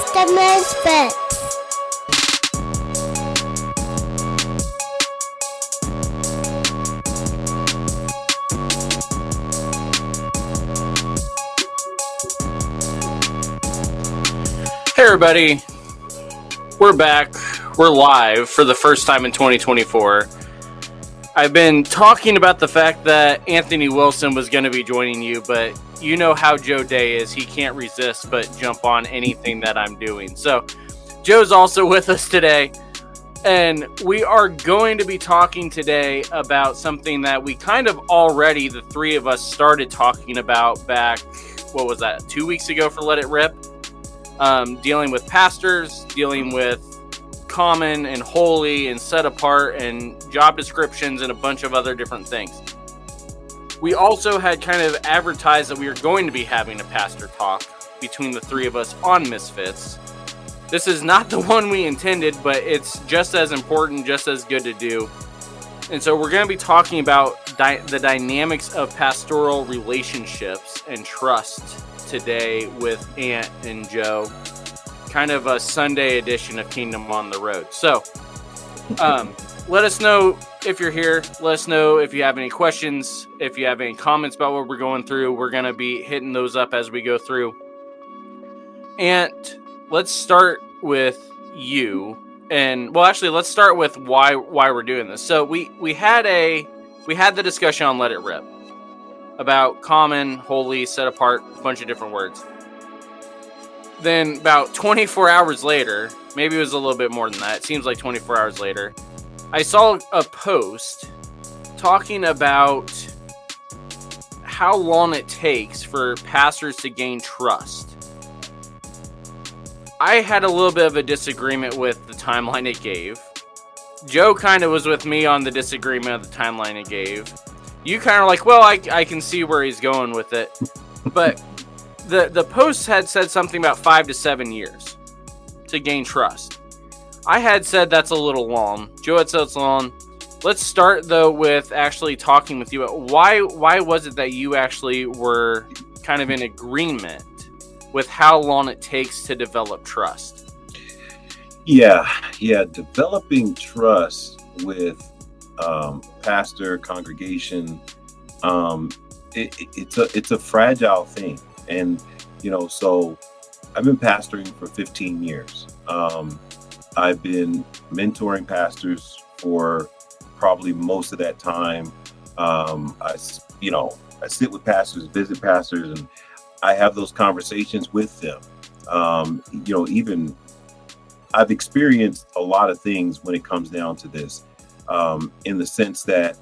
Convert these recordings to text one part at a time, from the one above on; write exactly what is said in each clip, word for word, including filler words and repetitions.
The Misfits. Hey everybody, we're back. We're live for the first time in twenty twenty-four. I've been talking about the fact that Anthony Wilson was going to be joining you, but you know how Joe Day is. He can't resist but jump on anything that I'm doing. So Joe's also with us today, and we are going to be talking today about something that we kind of already, the three of us, started talking about back, what was that, two weeks ago for Let It Rip? Um, dealing with pastors, dealing with common and holy and set apart and job descriptions and a bunch of other different things. We also had kind of advertised that we were going to be having a pastor talk between the three of us on Misfits. This is not the one we intended, but it's just as important, just as good to do. And so we're going to be talking about di- the dynamics of pastoral relationships and trust today with Ant and Joe. Kind of a Sunday edition of Kingdom on the Road. So, um, let us know if you're here. Let us know if you have any questions, if you have any comments about what we're going through. We're going to be hitting those up as we go through. And let's start with you. And well, actually, let's start with why why we're doing this. So we we had a we had the discussion on Let It Rip about common, holy, set apart, a bunch of different words. Then about twenty-four hours later, maybe it was a little bit more than that. It seems like twenty-four hours later, I saw a post talking about how long it takes for pastors to gain trust. I had a little bit of a disagreement with the timeline it gave. Joe kind of was with me on the disagreement of the timeline it gave. You kind of like, well, I, I can see where he's going with it. But the, the post had said something about five to seven years to gain trust. I had said that's a little long. Joe had said it's long. Let's start, though, with actually talking with you. Why, why was it that you actually were kind of in agreement with how long it takes to develop trust? Yeah, yeah. Developing trust with um, pastor, congregation, um, it, it, it's a it's a fragile thing. And, you know, so I've been pastoring for fifteen years. Um, I've been mentoring pastors for probably most of that time. Um, I, you know, I sit with pastors, visit pastors, and I have those conversations with them. Um, you know, even I've experienced a lot of things when it comes down to this, um, in the sense that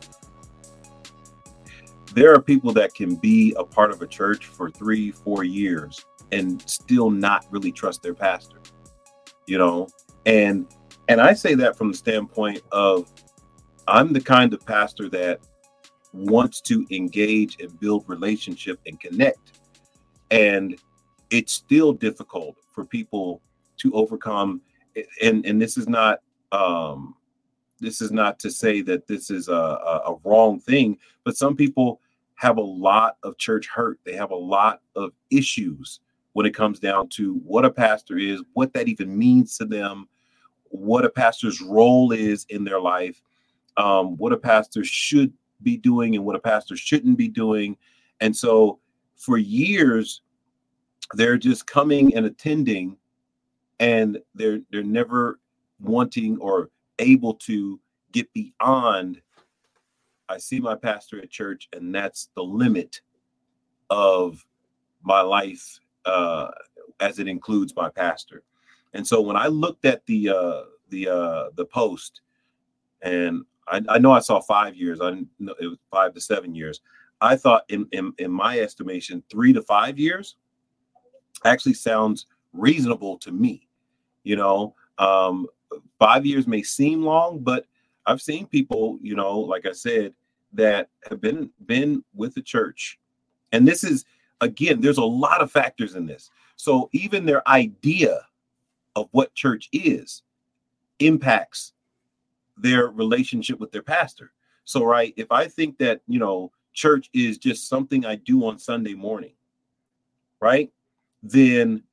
there are people that can be a part of a church for three, four years and still not really trust their pastor, you know? And, and I say that from the standpoint of, I'm the kind of pastor that wants to engage and build relationship and connect. And it's still difficult for people to overcome. And, and this is not, um, this is not to say that this is a, a, a wrong thing, but some people have a lot of church hurt. They have a lot of issues when it comes down to what a pastor is, what that even means to them, what a pastor's role is in their life, um, what a pastor should be doing and what a pastor shouldn't be doing. And so for years, they're just coming and attending, and they're they're never wanting or able to get beyond, I see my pastor at church, and that's the limit of my life, uh, as it includes my pastor. And so when I looked at the uh, the uh, the post, and I, I know I saw five years, I know it was five to seven years. I thought, in, in in my estimation, three to five years actually sounds reasonable to me. You know, um, five years may seem long, but I've seen people, you know, like I said, that have been been with the church. And this is, again, there's a lot of factors in this. So even their idea of what church is impacts their relationship with their pastor. So, right, if I think that, you know, church is just something I do on Sunday morning, right, then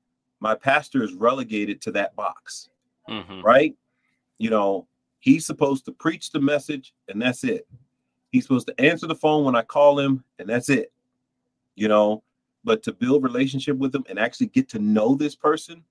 my pastor is relegated to that box, mm-hmm. right? You know, he's supposed to preach the message and that's it. He's supposed to answer the phone when I call him and that's it, you know, but to build relationship with them and actually get to know this person,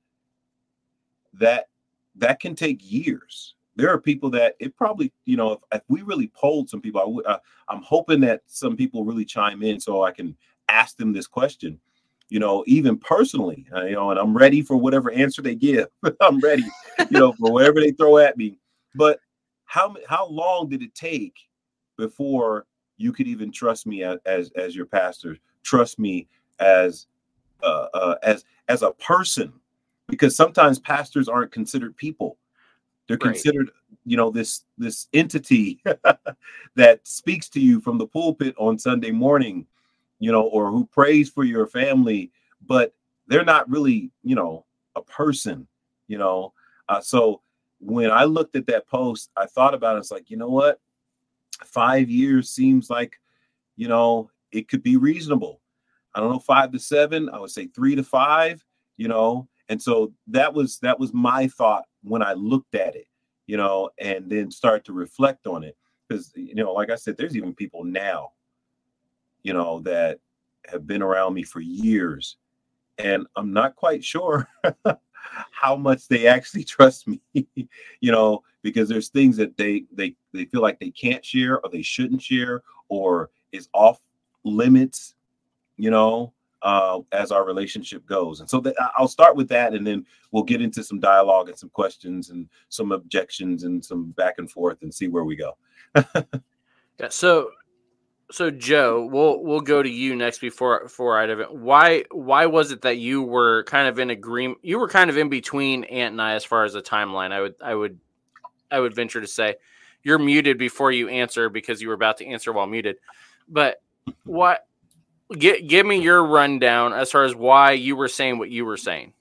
that that can take years. There are people that it probably, you know, if, if we really polled some people, I would, uh, I'm hoping that some people really chime in so I can ask them this question, you know, even personally, uh, you know, and I'm ready for whatever answer they give. I'm ready, you know, for whatever they throw at me. But how how long did it take before you could even trust me as as, as your pastor, trust me as uh, uh, as as a person? Because sometimes pastors aren't considered people. They're Right. considered, you know, this this entity that speaks to you from the pulpit on Sunday morning, you know, or who prays for your family, but they're not really, you know, a person, you know. Uh, so when I looked at that post, I thought about it. It's like, you know what? Five years seems like, you know, it could be reasonable. I don't know, five to seven. I would say three to five, you know. And so that was that was my thought when I looked at it, you know, and then start to reflect on it. Because, you know, like I said, there's even people now, you know, that have been around me for years. And I'm not quite sure how much they actually trust me, you know, because there's things that they they they feel like they can't share or they shouldn't share or is off limits, you know. Uh, as our relationship goes. And so that, I'll start with that, and then we'll get into some dialogue and some questions and some objections and some back and forth and see where we go. Yeah. So, so Joe, we'll we'll go to you next before before I dive in. Why why was it that you were kind of in agreement? You were kind of in between Ant and I as far as the timeline. I would I would I would venture to say you're muted before you answer because you were about to answer while muted. But what? Get, give me your rundown as far as why you were saying what you were saying.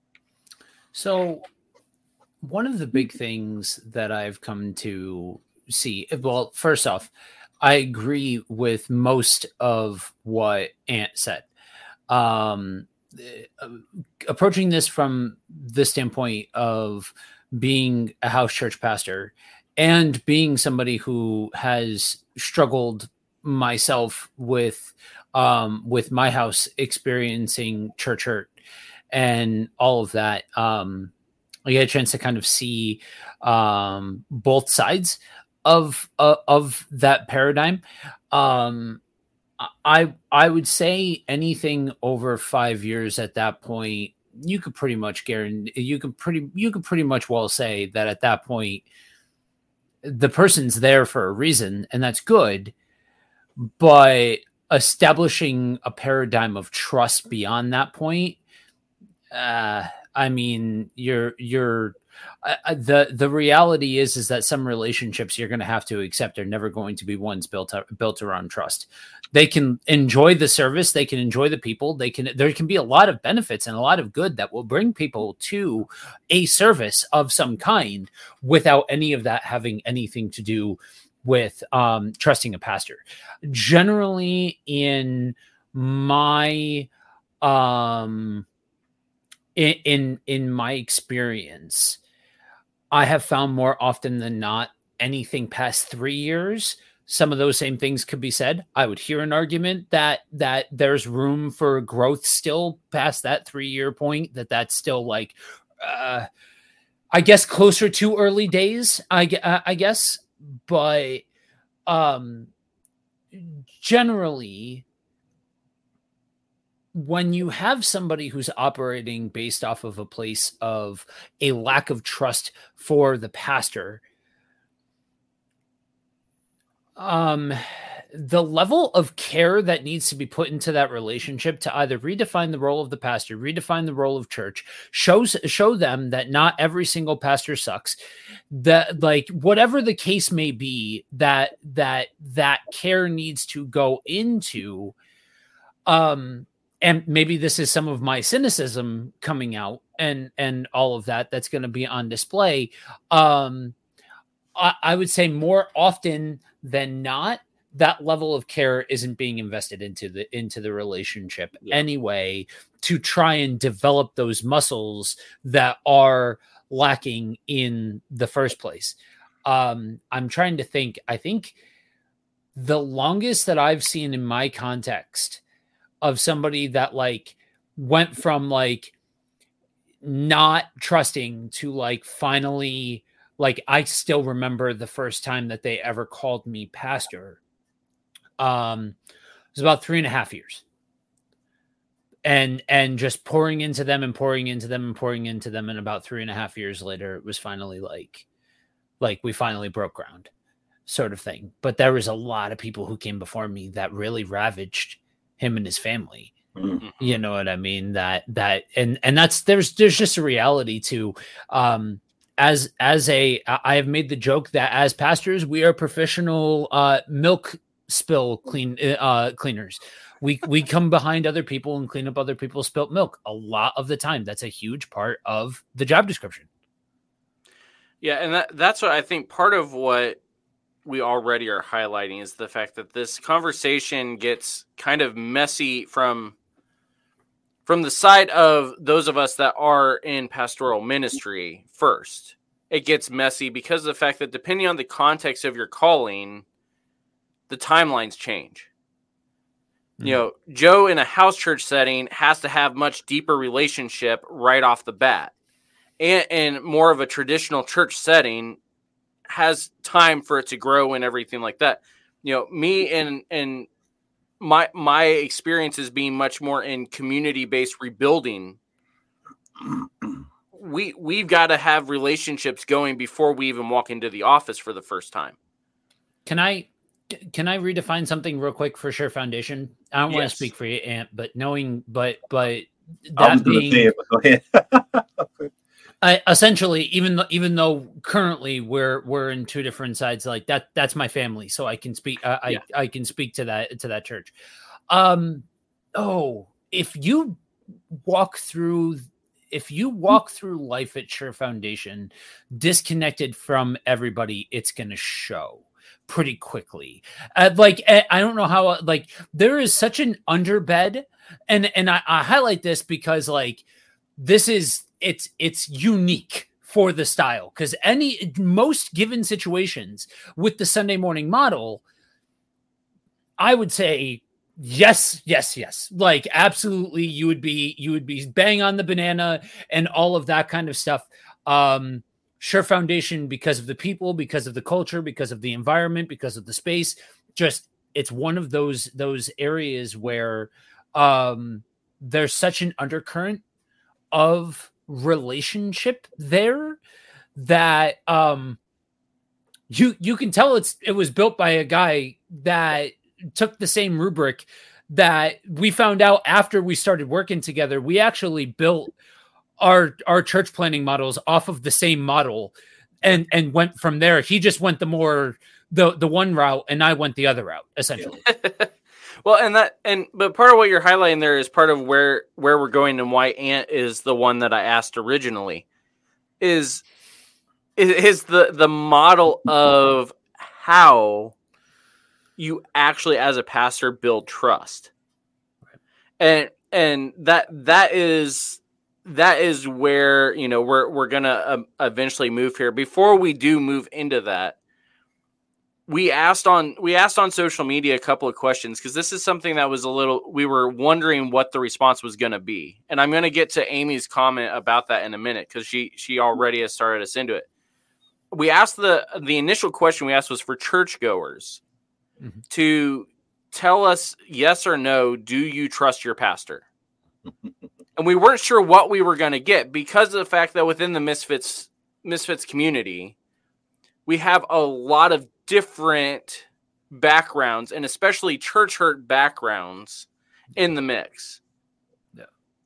So one of the big things that I've come to see, well, first off, I agree with most of what Ant said. Um, approaching this from the standpoint of being a house church pastor and being somebody who has struggled myself with um, with my house experiencing church hurt and all of that. Um, I get a chance to kind of see um, both sides of uh, of that paradigm. Um, I I would say anything over five years at that point, you could pretty much guarantee you could pretty you could pretty much well say that at that point the person's there for a reason, and that's good. But establishing a paradigm of trust beyond that point, uh, I mean, you're you're uh, the the reality is is that some relationships you're going to have to accept are never going to be ones built up, built around trust. They can enjoy the service, they can enjoy the people, they can there can be a lot of benefits and a lot of good that will bring people to a service of some kind without any of that having anything to do with um, trusting a pastor. Generally, in my um, in, in in my experience, I have found more often than not anything past three years. Some of those same things could be said. I would hear an argument that that there's room for growth still past that three year point. That that's still like, uh, I guess, closer to early days. I I guess. But um, generally, when you have somebody who's operating based off of a place of a lack of trust for the pastor, um, the level of care that needs to be put into that relationship to either redefine the role of the pastor, redefine the role of church, shows show them that not every single pastor sucks. That, like, whatever the case may be, that that that care needs to go into. Um, and maybe this is some of my cynicism coming out, and and all of that that's going to be on display. Um, I, I would say more often than not, that level of care isn't being invested into the into the relationship yeah. anyway, to try and develop those muscles that are lacking in the first place. Um, I'm trying to think. I think the longest that I've seen in my context of somebody that like went from like not trusting to like finally, like I still remember the first time that they ever called me pastor. Um, it was about three and a half years. And and just pouring into them and pouring into them and pouring into them. And about three and a half years later, it was finally like, like we finally broke ground, sort of thing. But there was a lot of people who came before me that really ravaged him and his family. Mm-hmm. You know what I mean? That that and and that's there's there's just a reality to um as as a I have made the joke that as pastors we are professional uh milk spill clean uh cleaners. We we come behind other people and clean up other people's spilt milk a lot of the time. That's a huge part of the job description. Yeah, and that that's what I think part of what we already are highlighting is the fact that this conversation gets kind of messy from from the side of those of us that are in pastoral ministry first. It gets messy because of the fact that depending on the context of your calling, the timelines change. Mm-hmm. You know, Joe in a house church setting has to have much deeper relationship right off the bat. And, and more of a traditional church setting has time for it to grow and everything like that. You know, me and and my my experience is being much more in community-based rebuilding. We we've got to have relationships going before we even walk into the office for the first time. Can I can I redefine something real quick for Sure Foundation? I don't yes. want to speak for you, Ant, but knowing but but that I was being say it, but go ahead. I, essentially, even though, even though currently we're we're in two different sides, like that, that's my family, so I can speak. Uh, yeah. I I can speak to that to that church. Um, oh, if you walk through, if you walk through life at Sure Foundation, disconnected from everybody, it's going to show pretty quickly. Uh, like I don't know how. Like there is such an underbed, and and I, I highlight this because like this is. It's it's unique for the style because any most given situations with the Sunday morning model, I would say yes, yes, yes. Like absolutely, you would be you would be bang on the banana and all of that kind of stuff. Um, Sure Foundation, because of the people, because of the culture, because of the environment, because of the space, just it's one of those those areas where um, there's such an undercurrent of relationship there that um you you can tell it's it was built by a guy that took the same rubric that we found out after we started working together. We actually built our our church planning models off of the same model and and went from there. He just went the more the the one route and I went the other route essentially. Well, and that, and but part of what you're highlighting there is part of where where we're going and why Ant is the one that I asked originally, is is the the model of how you actually as a pastor build trust, and and that that is that is where you know we're we're gonna um, eventually move here. Before we do move into that. We asked on we asked on social media a couple of questions because this is something that was a little we were wondering what the response was going to be, and I'm going to get to Amy's comment about that in a minute because she she already has started us into it. We asked the the initial question we asked was for churchgoers mm-hmm. to tell us yes or no. Do you trust your pastor? And we weren't sure what we were going to get because of the fact that within the Misfits Misfits community, we have a lot of different backgrounds and especially church hurt backgrounds in the mix. Yeah.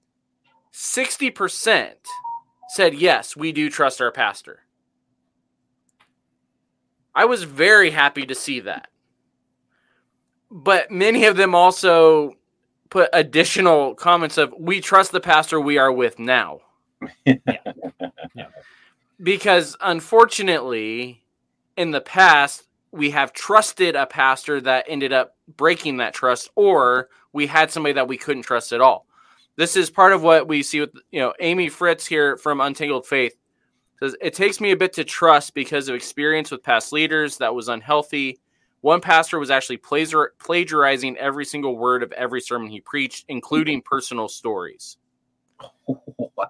sixty percent said, yes, we do trust our pastor. I was very happy to see that. But many of them also put additional comments of, we trust the pastor we are with now. Yeah. Yeah. Because unfortunately, in the past, we have trusted a pastor that ended up breaking that trust, or we had somebody that we couldn't trust at all. This is part of what we see with, you know, Amy Fritz here from Untangled Faith says, it takes me a bit to trust because of experience with past leaders that was unhealthy. One pastor was actually plagiar- plagiarizing every single word of every sermon he preached, including personal stories. What?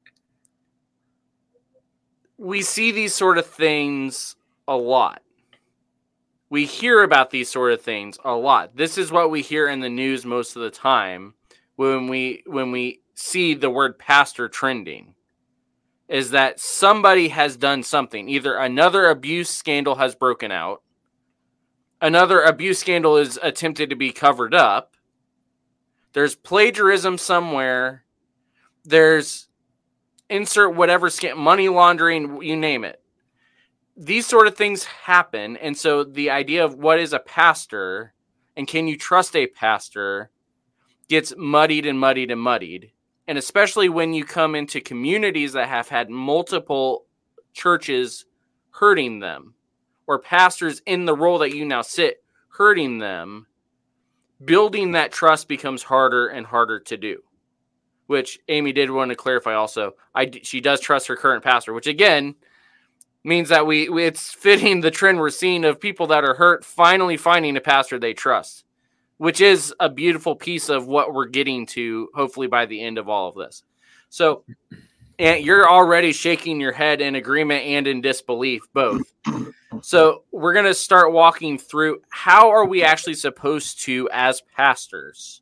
We see these sort of things a lot. We hear about these sort of things a lot. This is what we hear in the news most of the time when we when we see the word pastor trending, is that somebody has done something. Either another abuse scandal has broken out, another abuse scandal is attempted to be covered up, there's plagiarism somewhere, there's insert whatever scam, money laundering, you name it. These sort of things happen. And so the idea of what is a pastor and can you trust a pastor gets muddied and muddied and muddied. And especially when you come into communities that have had multiple churches hurting them, or pastors in the role that you now sit hurting them, building that trust becomes harder and harder to do. Which Amy did want to clarify also. I, she does trust her current pastor, which again means that we, we it's fitting the trend we're seeing of people that are hurt finally finding a pastor they trust, which is a beautiful piece of what we're getting to, hopefully by the end of all of this. So, and you're already shaking your head in agreement and in disbelief, both. So we're going to start walking through, how are we actually supposed to, as pastors,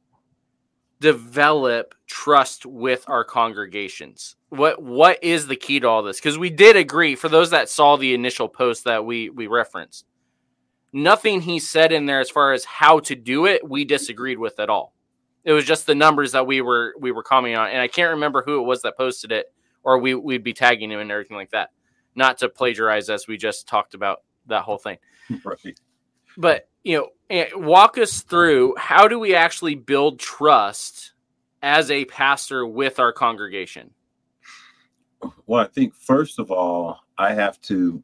develop trust with our congregations? What what is the key to all this? Because we did agree, for those that saw the initial post that we we referenced, nothing he said in there as far as how to do it, we disagreed with at all. It was just the numbers that we were we were commenting on, and I can't remember who it was that posted it, or we we'd be tagging him and everything like that. Not to plagiarize, as we just talked about that whole thing. Right. But you know, walk us through, how do we actually build trust as a pastor with our congregation? Well, I think first of all, I have to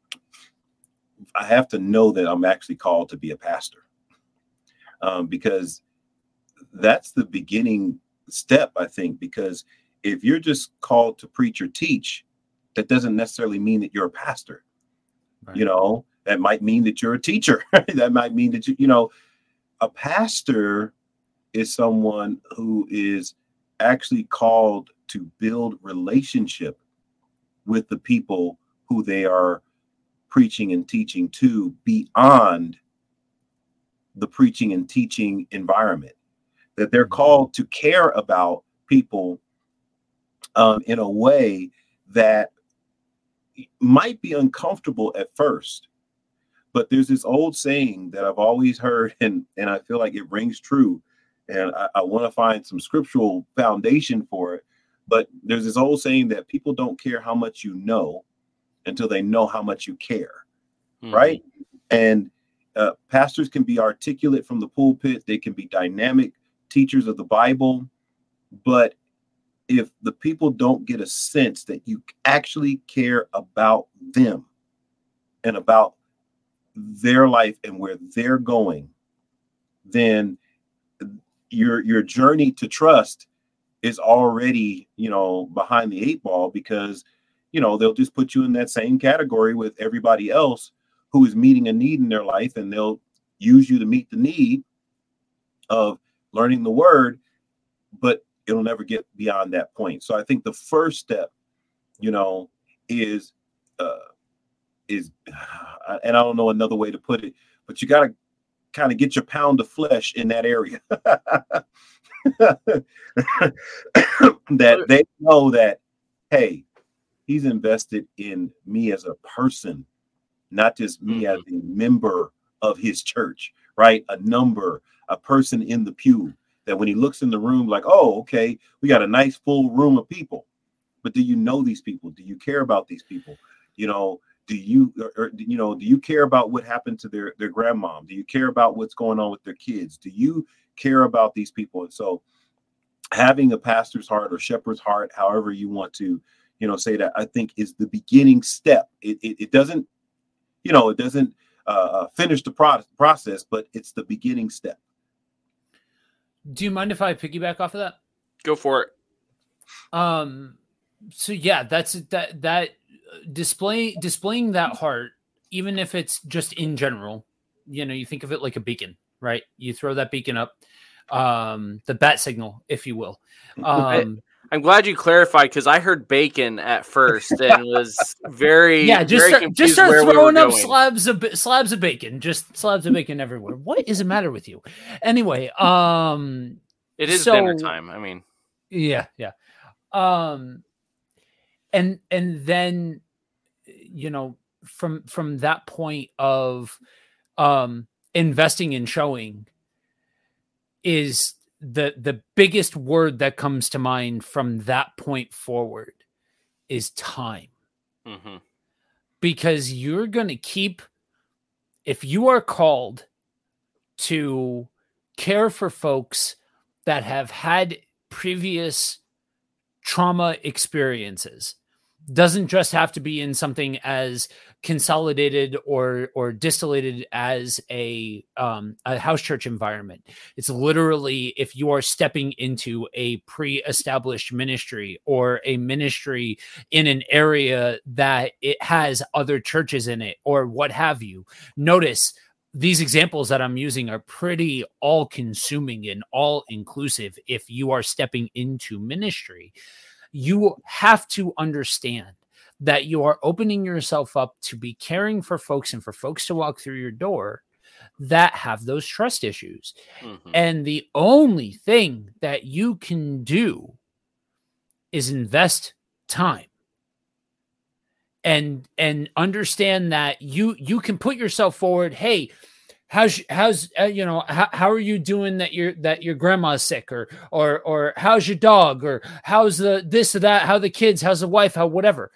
I have to know that I'm actually called to be a pastor, um, because that's the beginning step, I think, because if you're just called to preach or teach, that doesn't necessarily mean that you're a pastor. Right. You know, that might mean that you're a teacher. That might mean that, you, you know, a pastor is someone who is actually called to build relationship with the people who they are preaching and teaching to, beyond the preaching and teaching environment. That they're called to care about people um, in a way that might be uncomfortable at first. But there's this old saying that I've always heard, and, and I feel like it rings true. And I, I want to find some scriptural foundation for it. But there's this old saying that people don't care how much you know until they know how much you care. Mm-hmm. Right. And uh, pastors can be articulate from the pulpit. They can be dynamic teachers of the Bible. But if the people don't get a sense that you actually care about them and about their life and where they're going, then your your journey to trust is already, you know, behind the eight ball, because, you know, they'll just put you in that same category with everybody else who is meeting a need in their life, and they'll use you to meet the need of learning the word, but it'll never get beyond that point. So I think the first step, you know, is uh, is, and I don't know another way to put it, but you got to kind of get your pound of flesh in that area. That they know that, hey, he's invested in me as a person, not just me mm-hmm. as a member of his church, right? A number, a person in the pew, that when he looks in the room, like, oh, okay, we got a nice full room of people. But do you know these people? Do you care about these people? You know, do you, or, or, you know, do you care about what happened to their, their grandmom? Do you care about what's going on with their kids? Do you care about these people? And so having a pastor's heart or shepherd's heart, however you want to, you know, say that, I think is the beginning step. It, it, it doesn't, you know, it doesn't uh, finish the pro- process, but it's the beginning step. Do you mind if I piggyback off of that? Go for it. Um, so yeah, that's that, that display, displaying that heart, even if it's just in general, you know, you think of it like a beacon, right? You throw that beacon up, um, the bat signal, if you will. Um, I, I'm glad you clarified, because I heard bacon at first and was very, yeah, just very start, confused just start where throwing we were up going. slabs of slabs of bacon, just slabs of bacon everywhere. What is the matter with you? Anyway, um, It is so, dinner time. I mean, yeah, yeah. Um, and and then, you know, from from that point of um investing in showing is the the biggest word that comes to mind from that point forward is time. mm-hmm. Because you're going to keep, if you are called to care for folks that have had previous trauma experiences, doesn't just have to be in something as consolidated or or distillated as a um, a house church environment. It's literally if you are stepping into a pre-established ministry or a ministry in an area that it has other churches in it or what have you. Notice these examples that I'm using are pretty all-consuming and all-inclusive. If you are stepping into ministry, you have to understand that you are opening yourself up to be caring for folks and for folks to walk through your door that have those trust issues. Mm-hmm. And the only thing that you can do is invest time. And and understand that you you can put yourself forward. Hey, how's how's uh, you know how, how are you doing that your that your grandma's sick, or or or how's your dog, or how's the this or that, how the kids, how's the wife, how whatever.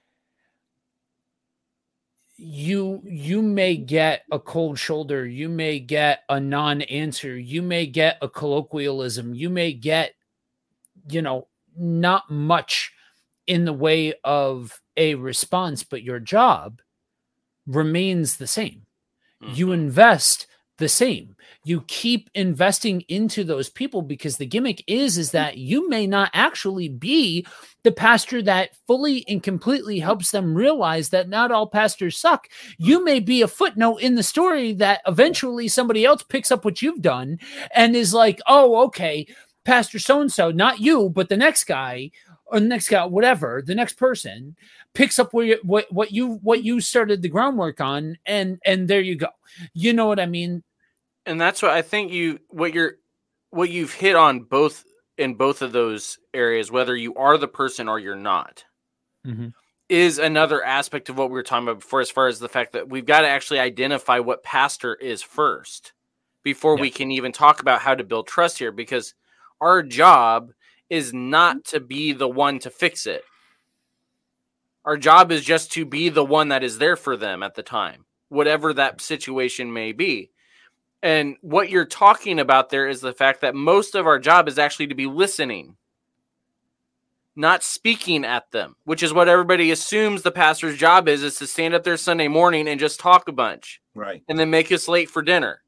You you may get a cold shoulder, you may get a non-answer, you may get a colloquialism, you may get, you know, not much in the way of a response, but your job remains the same. Mm-hmm. You invest the same. You keep investing into those people, because the gimmick is, is that you may not actually be the pastor that fully and completely helps them realize that not all pastors suck. You may be a footnote in the story that eventually somebody else picks up what you've done and is like, oh, okay, Pastor so-and-so, not you, but the next guy or the next guy, whatever, the next person picks up where you, what, what you, what you started the groundwork on. And, and there you go. You know what I mean? And that's what I think you, what you're, what you've hit on both in both of those areas, whether you are the person or you're not, mm-hmm. is another aspect of what we were talking about before, as far as the fact that we've got to actually identify what pastor is first before yeah. we can even talk about how to build trust here, because our job is not to be the one to fix it. Our job is just to be the one that is there for them at the time, whatever that situation may be. And what you're talking about there is the fact that most of our job is actually to be listening, not speaking at them, which is what everybody assumes the pastor's job is, is to stand up there Sunday morning and just talk a bunch. Right. And then make us late for dinner.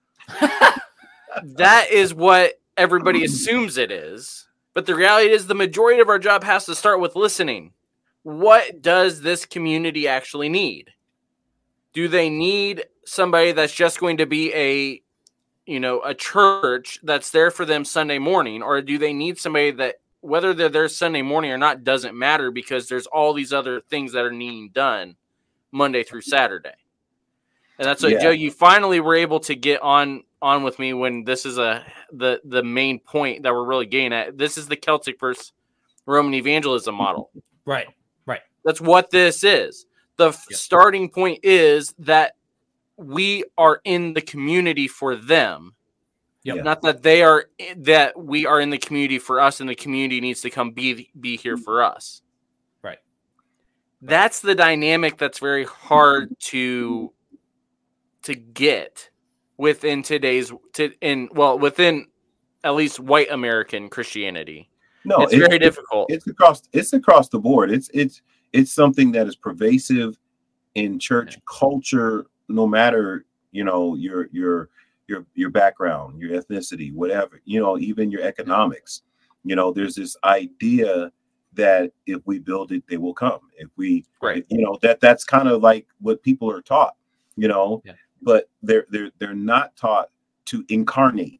That is what everybody assumes it is. But the reality is the majority of our job has to start with listening. What does this community actually need? Do they need somebody that's just going to be a, you know, a church that's there for them Sunday morning? Or do they need somebody that, whether they're there Sunday morning or not, doesn't matter, because there's all these other things that are needing done Monday through Saturday? And that's what, yeah. Joe, you finally were able to get on on with me when this is a the the main point that we're really getting at. This is the Celtic versus Roman evangelism model. Right, right. That's what this is. The f- yeah. starting point is that we are in the community for them. Yep. Not that they are, that we are in the community for us, and the community needs to come be be here for us. Right. That's the dynamic that's very hard to to get within today's to in well within at least white American Christianity. No, it's, it's very difficult. It's across it's across the board. It's it's it's something that is pervasive in church culture no matter, you know, your your your your background, your ethnicity, whatever, you know, even your economics, you know, there's this idea that if we build it, they will come. If we, right. if, you know, that that's kind of like what people are taught, you know, yeah. but they're they're they're not taught to incarnate,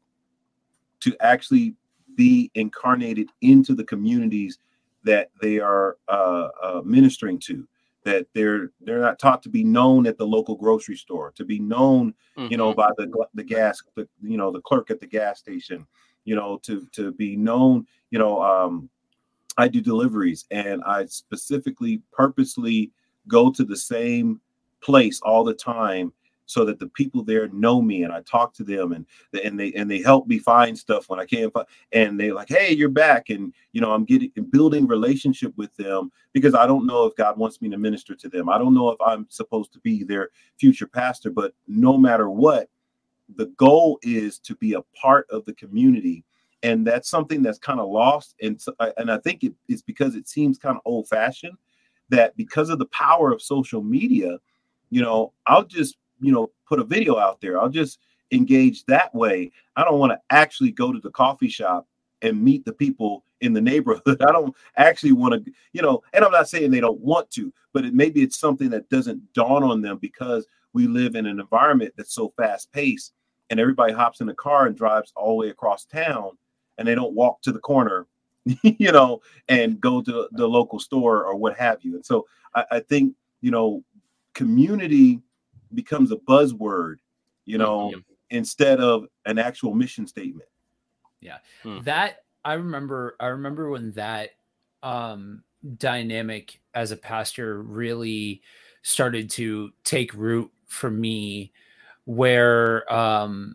to actually be incarnated into the communities that they are uh, uh, ministering to. That they're they're not taught to be known at the local grocery store, to be known, mm-hmm. you know, by the the gas, the, you know, the clerk at the gas station, you know, to to be known, you know. Um, I do deliveries, and I specifically, purposely go to the same place all the time, so that the people there know me, and I talk to them, and and they and they help me find stuff when I can't find, and they're like, "Hey, you're back," and you know, I'm getting building relationship with them, because I don't know if God wants me to minister to them. I don't know if I'm supposed to be their future pastor, but no matter what, the goal is to be a part of the community. And that's something that's kind of lost. And so, and I think it, it's because it seems kind of old fashioned, that because of the power of social media, you know, I'll just, you know, put a video out there. I'll just engage that way. I don't want to actually go to the coffee shop and meet the people in the neighborhood. I don't actually want to, you know, and I'm not saying they don't want to, but it, maybe it's something that doesn't dawn on them, because we live in an environment that's so fast paced, and everybody hops in a car and drives all the way across town. And they don't walk to the corner, you know, and go to the local store or what have you. And so I, I think, you know, community becomes a buzzword, you know, mm-hmm. instead of an actual mission statement. Yeah. Hmm. That I remember, I remember when that um, dynamic as a pastor really started to take root for me, where, um,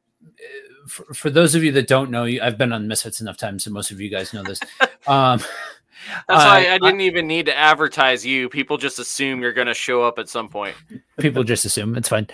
For, for those of you that don't know, I've been on Misfits enough times, so most of you guys know this. Um, That's why uh, I didn't I, even need to advertise you. People just assume you're going to show up at some point. People just assume. It's fine.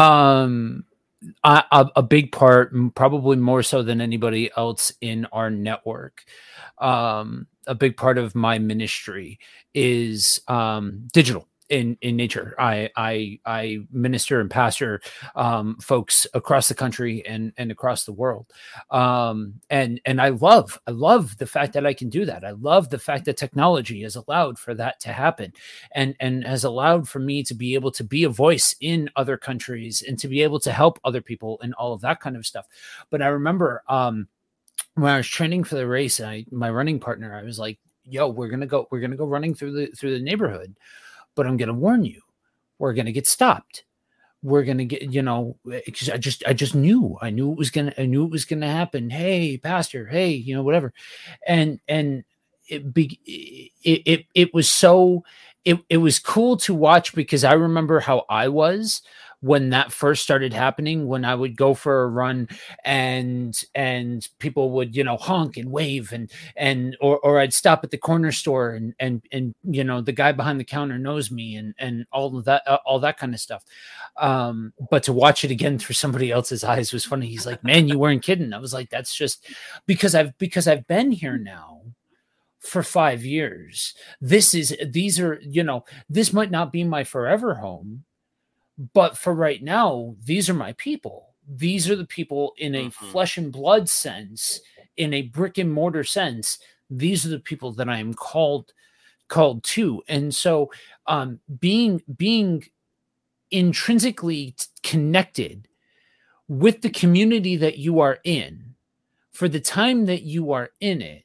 Um, I, a, a big part, probably more so than anybody else in our network, um, a big part of my ministry is um, digital. In, in nature. I, I, I minister and pastor um, folks across the country and, and across the world. Um, and, and I love, I love the fact that I can do that. I love the fact that technology has allowed for that to happen, and, and has allowed for me to be able to be a voice in other countries and to be able to help other people and all of that kind of stuff. But I remember um, when I was training for the race, I, my running partner, I was like, yo, we're going to go, we're going to go running through the, through the neighborhood. But I'm going to warn you, we're going to get stopped. We're going to get, you know, because I just, I just knew, I knew it was going to, I knew it was going to happen. Hey, pastor, hey, you know, whatever. And, and it, be, it, it, it was so, it, it was cool to watch, because I remember how I was when that first started happening, when I would go for a run and, and people would, you know, honk and wave and, and, or, or I'd stop at the corner store and, and, and, you know, the guy behind the counter knows me and, and all of that, uh, all that kind of stuff. Um, but to watch it again through somebody else's eyes was funny. He's like, man, you weren't kidding. I was like, that's just because I've, because I've been here now for five years. This is, these are, you know, this might not be my forever home, but for right now, these are my people. These are the people in a mm-hmm. flesh and blood sense, in a brick and mortar sense. These are the people that I am called, called to. And so um, being, being intrinsically connected with the community that you are in for the time that you are in it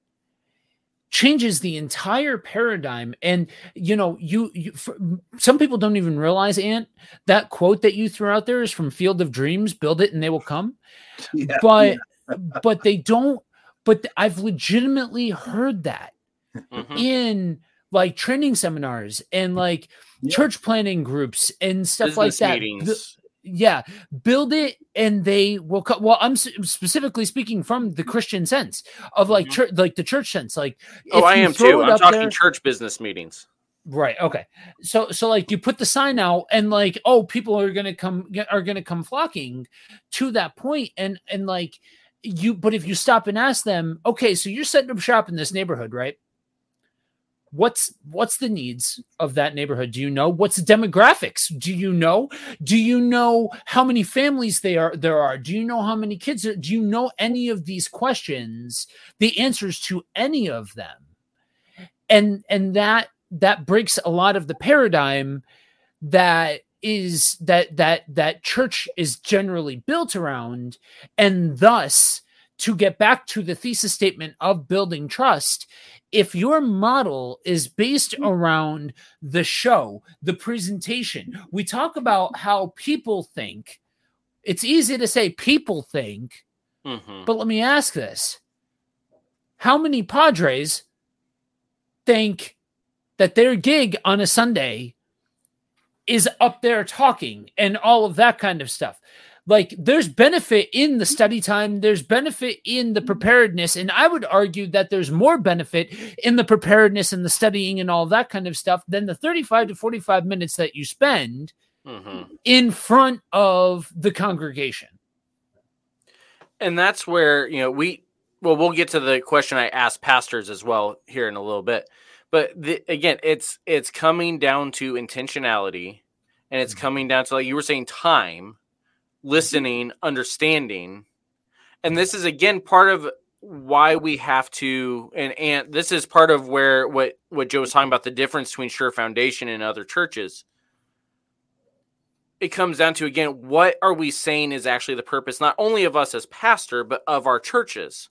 changes the entire paradigm. And, you know, you, you for, some people don't even realize, Ant, that quote that you threw out there is from Field of Dreams, build it and they will come. Yeah, but, yeah. but they don't, but I've legitimately heard that mm-hmm. in like training seminars and like yeah. church planning groups and stuff Business like that. Meetings. Yeah, build it and they will come. Well, I'm specifically speaking from the Christian sense of like mm-hmm. church, like the church sense. Like, oh, I am too. I'm talking there, church business meetings. Right. Okay. So, so like you put the sign out and like, oh, people are going to come, are going to come flocking to that point. And, and like you, but if you stop and ask them, okay, so you're setting up shop in this neighborhood, right? What's what's the needs of that neighborhood? Do you know what's the demographics? Do you know? Do you know how many families they are there are? Do you know how many kids are, do you know any of these questions, the answers to any of them? And and that that breaks a lot of the paradigm that is that that that church is generally built around. And thus, to get back to the thesis statement of building trust, if your model is based around the show, the presentation, we talk about how people think. It's easy to say people think, mm-hmm. but let me ask this. How many Padres think that their gig on a Sunday is up there talking and all of that kind of stuff? Like, there's benefit in the study time. There's benefit in the preparedness. And I would argue that there's more benefit in the preparedness and the studying and all that kind of stuff than the thirty-five to forty-five minutes that you spend mm-hmm. in front of the congregation. And that's where, you know, we, well, we'll get to the question I asked pastors as well here in a little bit. But the, again, it's, it's coming down to intentionality, and it's coming down to, like you were saying, time, listening, understanding. And this is, again, part of why we have to, and, and this is part of where what, what Joe was talking about, the difference between Sure Foundation and other churches. It comes down to, again, what are we saying is actually the purpose, not only of us as pastor, but of our churches?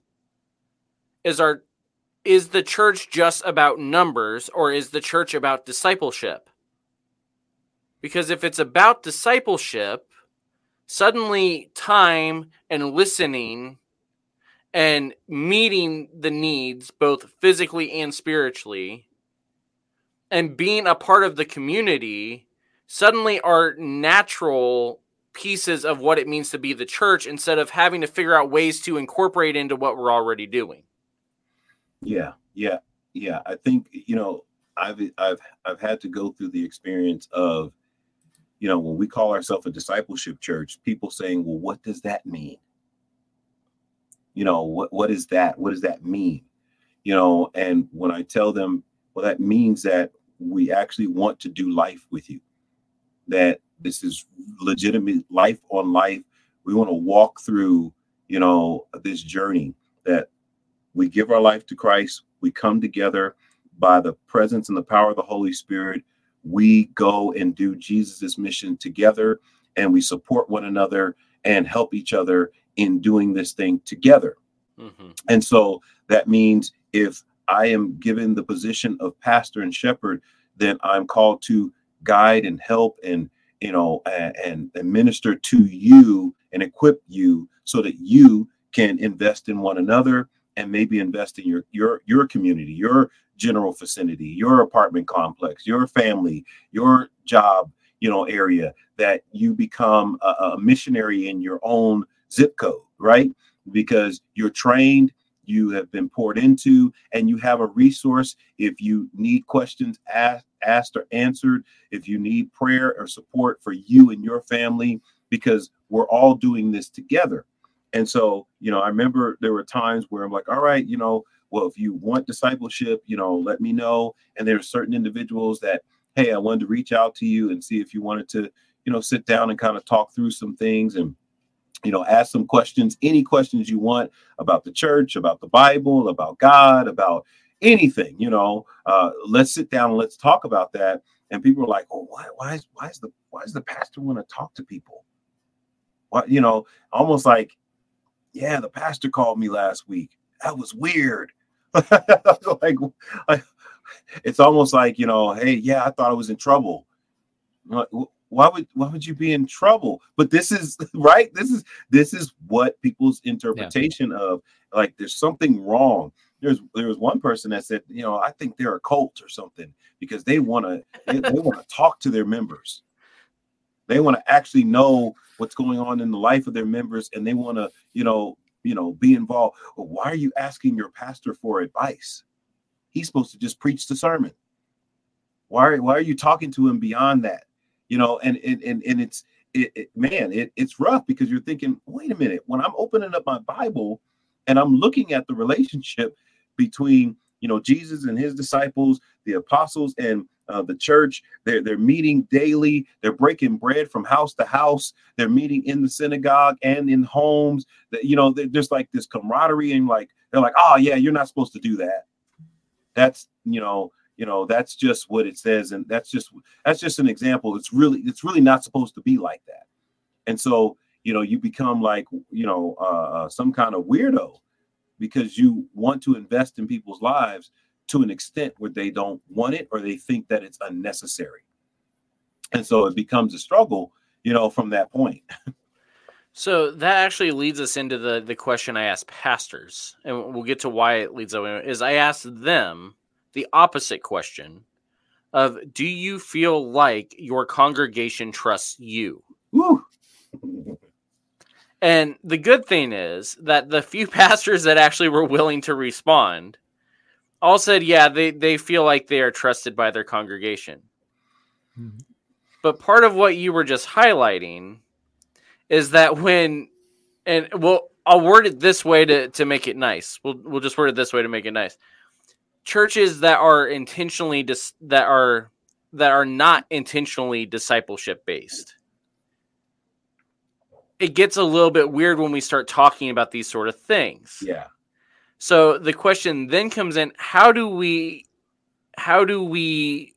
Is our, is the church just about numbers, or is the church about discipleship? Because if it's about discipleship, suddenly time and listening and meeting the needs, both physically and spiritually, and being a part of the community, suddenly are natural pieces of what it means to be the church, instead of having to figure out ways to incorporate into what we're already doing. Yeah, yeah, yeah. I think, you know, I've I've I've had to go through the experience of, you know, when we call ourselves a discipleship church, people saying, well, what does that mean? You know, what, what is that? What does that mean? You know, and when I tell them, well, that means that we actually want to do life with you, that this is legitimate life on life. We want to walk through, you know, this journey, that we give our life to Christ. We come together by the presence and the power of the Holy Spirit. We go and do Jesus's mission together, and we support one another and help each other in doing this thing together. Mm-hmm. And so that means if I am given the position of pastor and shepherd, then I'm called to guide and help and, you know, and, and minister to you and equip you so that you can invest in one another, and maybe invest in your, your, your community, your general vicinity, your apartment complex, your family, your job, you know, area, that you become a, a missionary in your own zip code, right? Because you're trained, you have been poured into, and you have a resource. If you need questions asked, asked or answered, if you need prayer or support for you and your family, because we're all doing this together. And so, you know, I remember there were times where I'm like, all right, you know, well, if you want discipleship, you know, let me know. And there are certain individuals that, hey, I wanted to reach out to you and see if you wanted to, you know, sit down and kind of talk through some things and, you know, ask some questions, any questions you want about the church, about the Bible, about God, about anything, you know, uh, let's sit down and let's talk about that. And people are like, oh, why, why is, why is the, why does the pastor want to talk to people? What, you know, almost like, yeah, the pastor called me last week. That was weird. like, like, it's almost like, you know, hey, yeah, I thought I was in trouble. Why would why would you be in trouble? But this is right. This is this is what people's interpretation yeah. of, like, there's something wrong. There's there was one person that said, you know, I think they're a cult or something, because they want to they, they want to talk to their members. They want to actually know what's going on in the life of their members, and they want to, you know, you know, be involved. Well, why are you asking your pastor for advice? He's supposed to just preach the sermon. Why, why are you talking to him beyond that? You know, and and and, and it's it, it man, it, it's rough, because you're thinking, wait a minute, when I'm opening up my Bible and I'm looking at the relationship between, you know, Jesus and his disciples, the apostles and uh, the church, they're, they're meeting daily. They're breaking bread from house to house. They're meeting in the synagogue and in homes. That, you know, there's like this camaraderie, and like, they're like, oh yeah, you're not supposed to do that. That's, you know, you know, that's just what it says. And that's just, that's just an example. It's really, it's really not supposed to be like that. And so, you know, you become like, you know, uh, some kind of weirdo because you want to invest in people's lives to an extent where they don't want it or they think that it's unnecessary. And so it becomes a struggle, you know, from that point. So that actually leads us into the, the question I asked pastors, and we'll get to why it leads us, is I asked them the opposite question of, do you feel like your congregation trusts you? Woo. And the good thing is that the few pastors that actually were willing to respond all said, yeah, they, they feel like they are trusted by their congregation. Mm-hmm. But part of what you were just highlighting is that when, and well, I'll word it this way to, to make it nice. We'll we'll just word it this way to make it nice. Churches that are intentionally dis, that are that are not intentionally discipleship based, it gets a little bit weird when we start talking about these sort of things. Yeah. So the question then comes in: How do we, how do we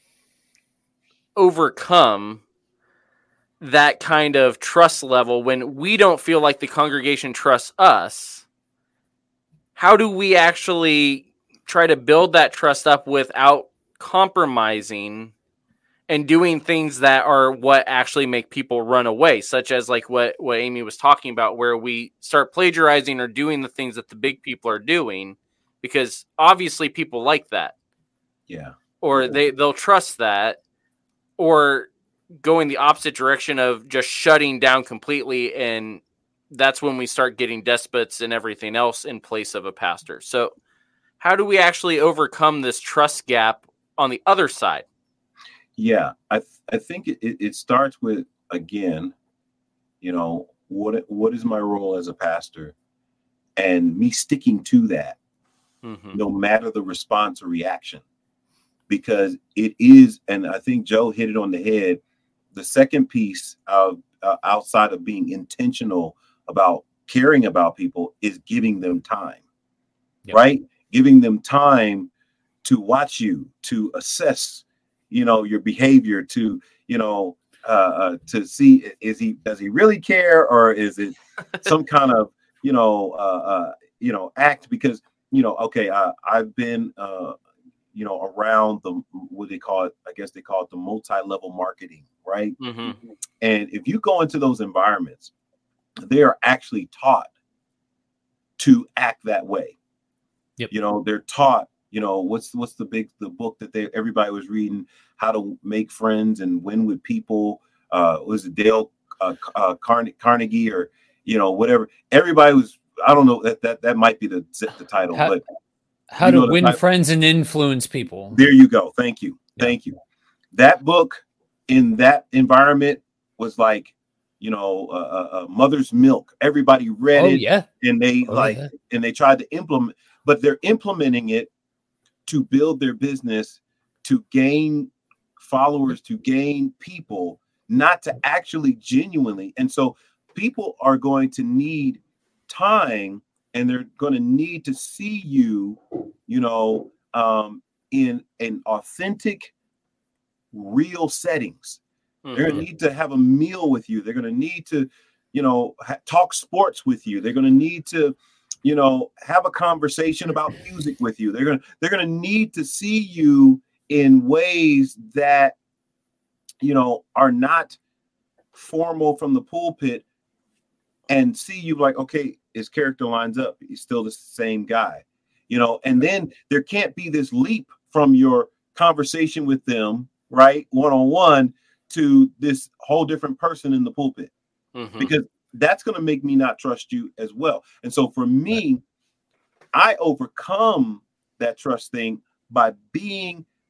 overcome that kind of trust level when we don't feel like the congregation trusts us? How do we actually try to build that trust up without compromising and doing things that are what actually make people run away, such as like what, what Amy was talking about, where we start plagiarizing or doing the things that the big people are doing, because obviously people like that. Yeah. Or yeah. they, they'll trust that, or going the opposite direction of just shutting down completely. And that's when we start getting despots and everything else in place of a pastor. So how do we actually overcome this trust gap on the other side? Yeah, I th- I think it, it starts with, again, you know, what what is my role as a pastor, and me sticking to that, mm-hmm. no matter the response or reaction, because it is, and I think Joe hit it on the head. The second piece of uh, outside of being intentional about caring about people is giving them time, yep. right? Giving them time to watch you, to assess, you know, your behavior, to, you know, uh, uh, to see, is he, does he really care, or is it some kind of, you know, uh, uh, you know, act? Because, you know, okay, uh, I've been, uh, you know, around the, what they call it, I guess they call it the multi-level marketing, right? Mm-hmm. And if you go into those environments, they are actually taught to act that way. Yep. You know, they're taught, you know, what's what's the big the book that they everybody was reading, How to Make Friends and Win with People. Uh, was it Dale uh, uh, Carne- Carnegie or, you know, whatever? Everybody was, I don't know, that that that might be the the title, how, but how to win title. Friends and influence people. There you go. Thank you. Yeah. Thank you. That book in that environment was like, you know, uh, uh, mother's milk. Everybody read oh, it, yeah. and they oh, like, yeah. and they tried to implement, but they're implementing it to build their business, to gain followers, to gain people, not to actually genuinely. And so people are going to need time, and they're going to need to see you, you know, um, in an authentic, real settings. Mm-hmm. They're going to need to have a meal with you. They're going to need to, you know, ha- talk sports with you. They're going to need to, you know, have a conversation about music with you. They're going to, they're going to need to see you in ways that, you know, are not formal from the pulpit, and see you like, okay, his character lines up. He's still the same guy, you know, and then there can't be this leap from your conversation with them, right, one-on-one, to this whole different person in the pulpit, mm-hmm. because that's going to make me not trust you as well. And so for me, I overcome that trust thing by being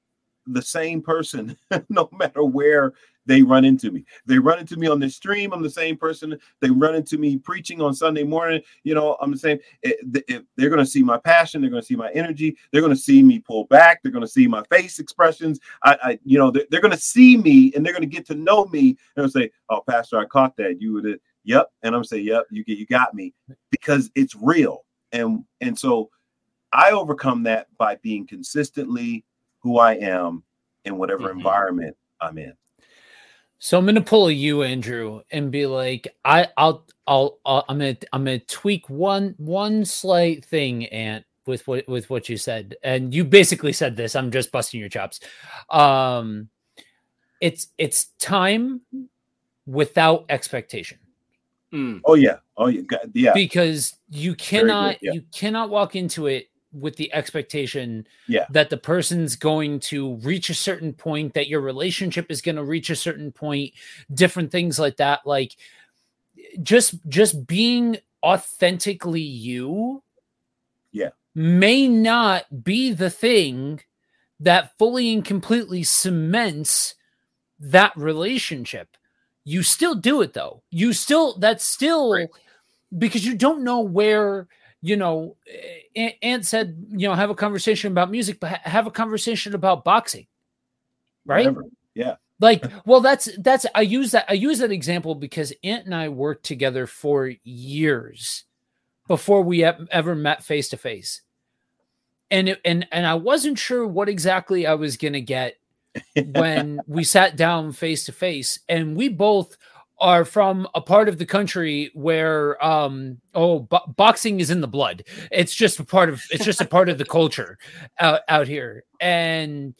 the same person no matter where they run into me. They run into me on the stream. I'm the same person. They run into me preaching on Sunday morning. You know, I'm the same. It, it, they're going to see my passion. They're going to see my energy. They're going to see me pull back. They're going to see my face expressions. I, I you know, they're, they're going to see me and they're going to get to know me. And they'll say, "Oh, Pastor, I caught that. You would, yep." And I'm saying, "Yep, you get, you got me," because it's real. And and so I overcome that by being consistently who I am in whatever mm-hmm. environment I'm in. So I'm gonna pull a you, Andrew, and be like, I, I'll, I'll, I'll, I'm gonna, I'm gonna tweak one, one slight thing, Ant, with what, with what you said, and you basically said this. I'm just busting your chops. Um, it's, it's time without expectation. Mm. Oh yeah, oh yeah, yeah. Because you cannot, yeah. you cannot walk into it with the expectation yeah. that the person's going to reach a certain point, that your relationship is going to reach a certain point, different things like that. Like just, just being authentically you yeah. may not be the thing that fully and completely cements that relationship. You still do it though. You still, that's still right. Because you don't know where, you know, Ant said, you know, have a conversation about music, but have a conversation about boxing. Right. Whatever. Yeah. Like, well, that's, that's, I use that, I use that example because Ant and I worked together for years before we ever met face to face. And, it, and, and I wasn't sure what exactly I was going to get when we sat down face to face, and we both are from a part of the country where, um, oh, bo- boxing is in the blood. It's just a part of, it's just a part of the culture out, out here. And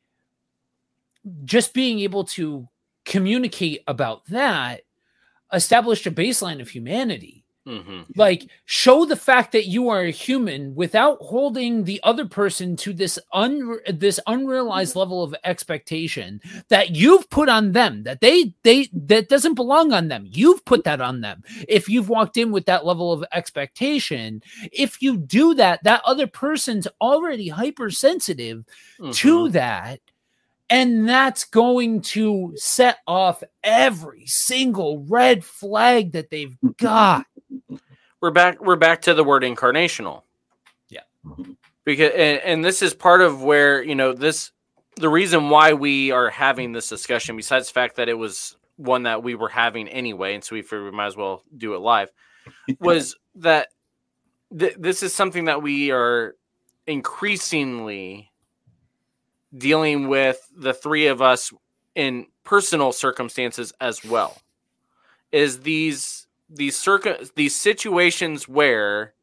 just being able to communicate about that established a baseline of humanity. Mm-hmm. Like, show the fact that you are a human without holding the other person to this un this unrealized level of expectation that you've put on them, that they they that doesn't belong on them. You've put that on them. If you've walked in with that level of expectation, if you do that, that other person's already hypersensitive mm-hmm. to that. And that's going to set off every single red flag that they've got. We're back. We're back to the word incarnational. Yeah. Because, and, and this is part of where, you know, this, the reason why we are having this discussion, besides the fact that it was one that we were having anyway, and so we figured we might as well do it live, was that th- this is something that we are increasingly dealing with, the three of us in personal circumstances as well, is these these circ- these situations where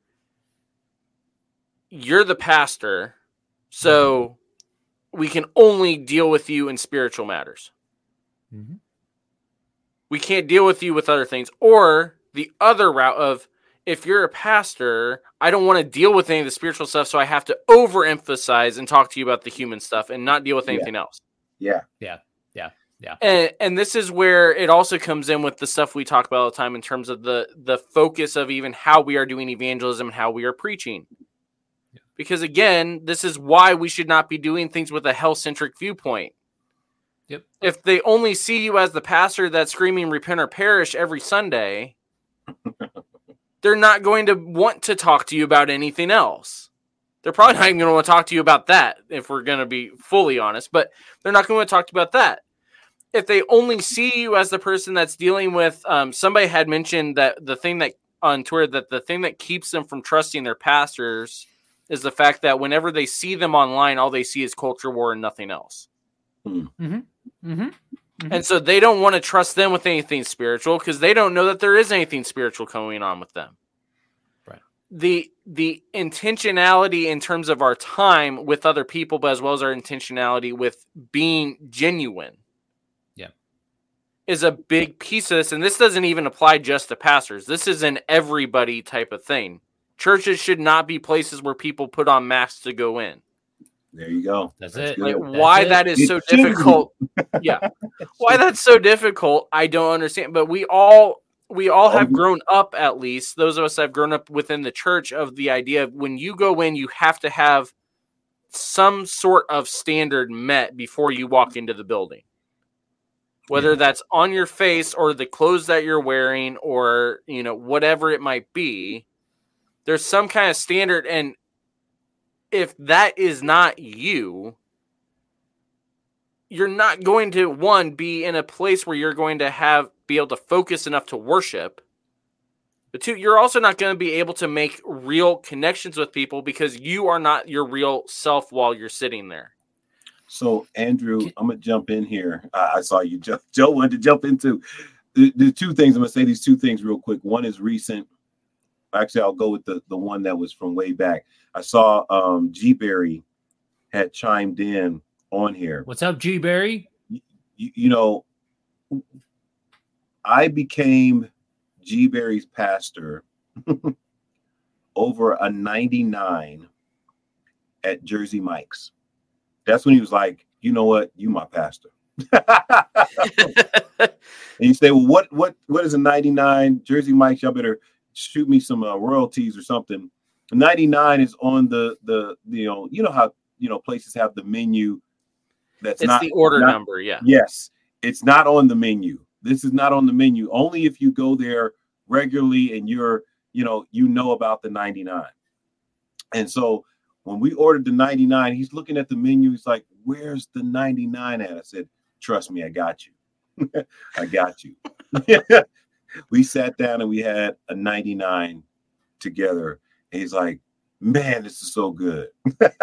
you're the pastor, so we can only deal with you in spiritual matters. Mm-hmm. We can't deal with you with other things. Or the other route of, if you're a pastor, I don't want to deal with any of the spiritual stuff, so I have to overemphasize and talk to you about the human stuff and not deal with anything yeah. else. Yeah. Yeah. Yeah. Yeah. And, and this is where it also comes in with the stuff we talk about all the time in terms of the, the focus of even how we are doing evangelism and how we are preaching. Yeah. Because, again, this is why we should not be doing things with a health-centric viewpoint. Yep. If they only see you as the pastor that's screaming repent or perish every Sunday, they're not going to want to talk to you about anything else. They're probably not even going to want to talk to you about that, if we're going to be fully honest, but they're not going to want to talk to you about that. If they only see you as the person that's dealing with, um, somebody had mentioned that the thing that on Twitter, that the thing that keeps them from trusting their pastors is the fact that whenever they see them online, all they see is culture war and nothing else. Mm-hmm. Mm-hmm. Mm-hmm. And so they don't want to trust them with anything spiritual because they don't know that there is anything spiritual going on with them. Right. The the intentionality in terms of our time with other people, but as well as our intentionality with being genuine, yeah, is a big piece of this. And this doesn't even apply just to pastors. This is an everybody type of thing. Churches should not be places where people put on masks to go in. There you go. That's, That's it. Like, That's why it. that is so It should be. difficult. Yeah. Why that's so difficult, I don't understand. But we all we all have grown up, at least those of us that have grown up within the church, of the idea of when you go in, you have to have some sort of standard met before you walk into the building. Whether yeah. that's on your face or the clothes that you're wearing or, you know, whatever it might be, there's some kind of standard. And if that is not you, you're not going to, one, be in a place where you're going to have, be able to focus enough to worship. But two, you're also not going to be able to make real connections with people because you are not your real self while you're sitting there. So, Andrew, I'm going to jump in here. Uh, I saw you, Joe. Joe wanted to jump into the, the two things. I'm going to say these two things real quick. One is recent. Actually, I'll go with the, the one that was from way back. I saw um, G. Berry had chimed in on here. What's up, G. Berry? You, you, you know, I became G. Berry's pastor over a ninety-nine at Jersey Mike's. That's when he was like, you know what? You my pastor. And you say, well, what, what, what is a ninety-nine? Jersey Mike's, y'all better shoot me some uh, royalties or something. ninety-nine is on the, the, you know, you know how, you know, places have the menu. That's it's not the order not, number. Yeah. Yes. It's not on the menu. This is not on the menu. Only if you go there regularly and you're, you know, you know about the ninety-nine. And so when we ordered the ninety-nine, he's looking at the menu. He's like, where's the ninety-nine at? I said, trust me, I got you. I got you. We sat down and we had a ninety-nine together. And he's like, man, this is so good.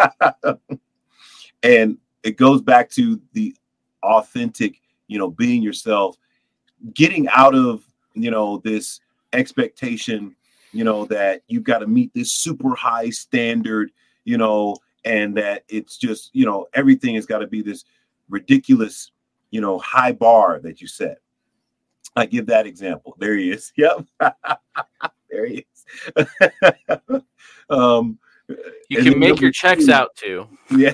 And it goes back to the authentic, you know, being yourself, getting out of, you know, this expectation, you know, that you've got to meet this super high standard, you know, and that it's just, you know, everything has got to be this ridiculous, you know, high bar that you set. I give that example. There he is. Yep. There he is. um, you can make your checks two, out too. Yeah.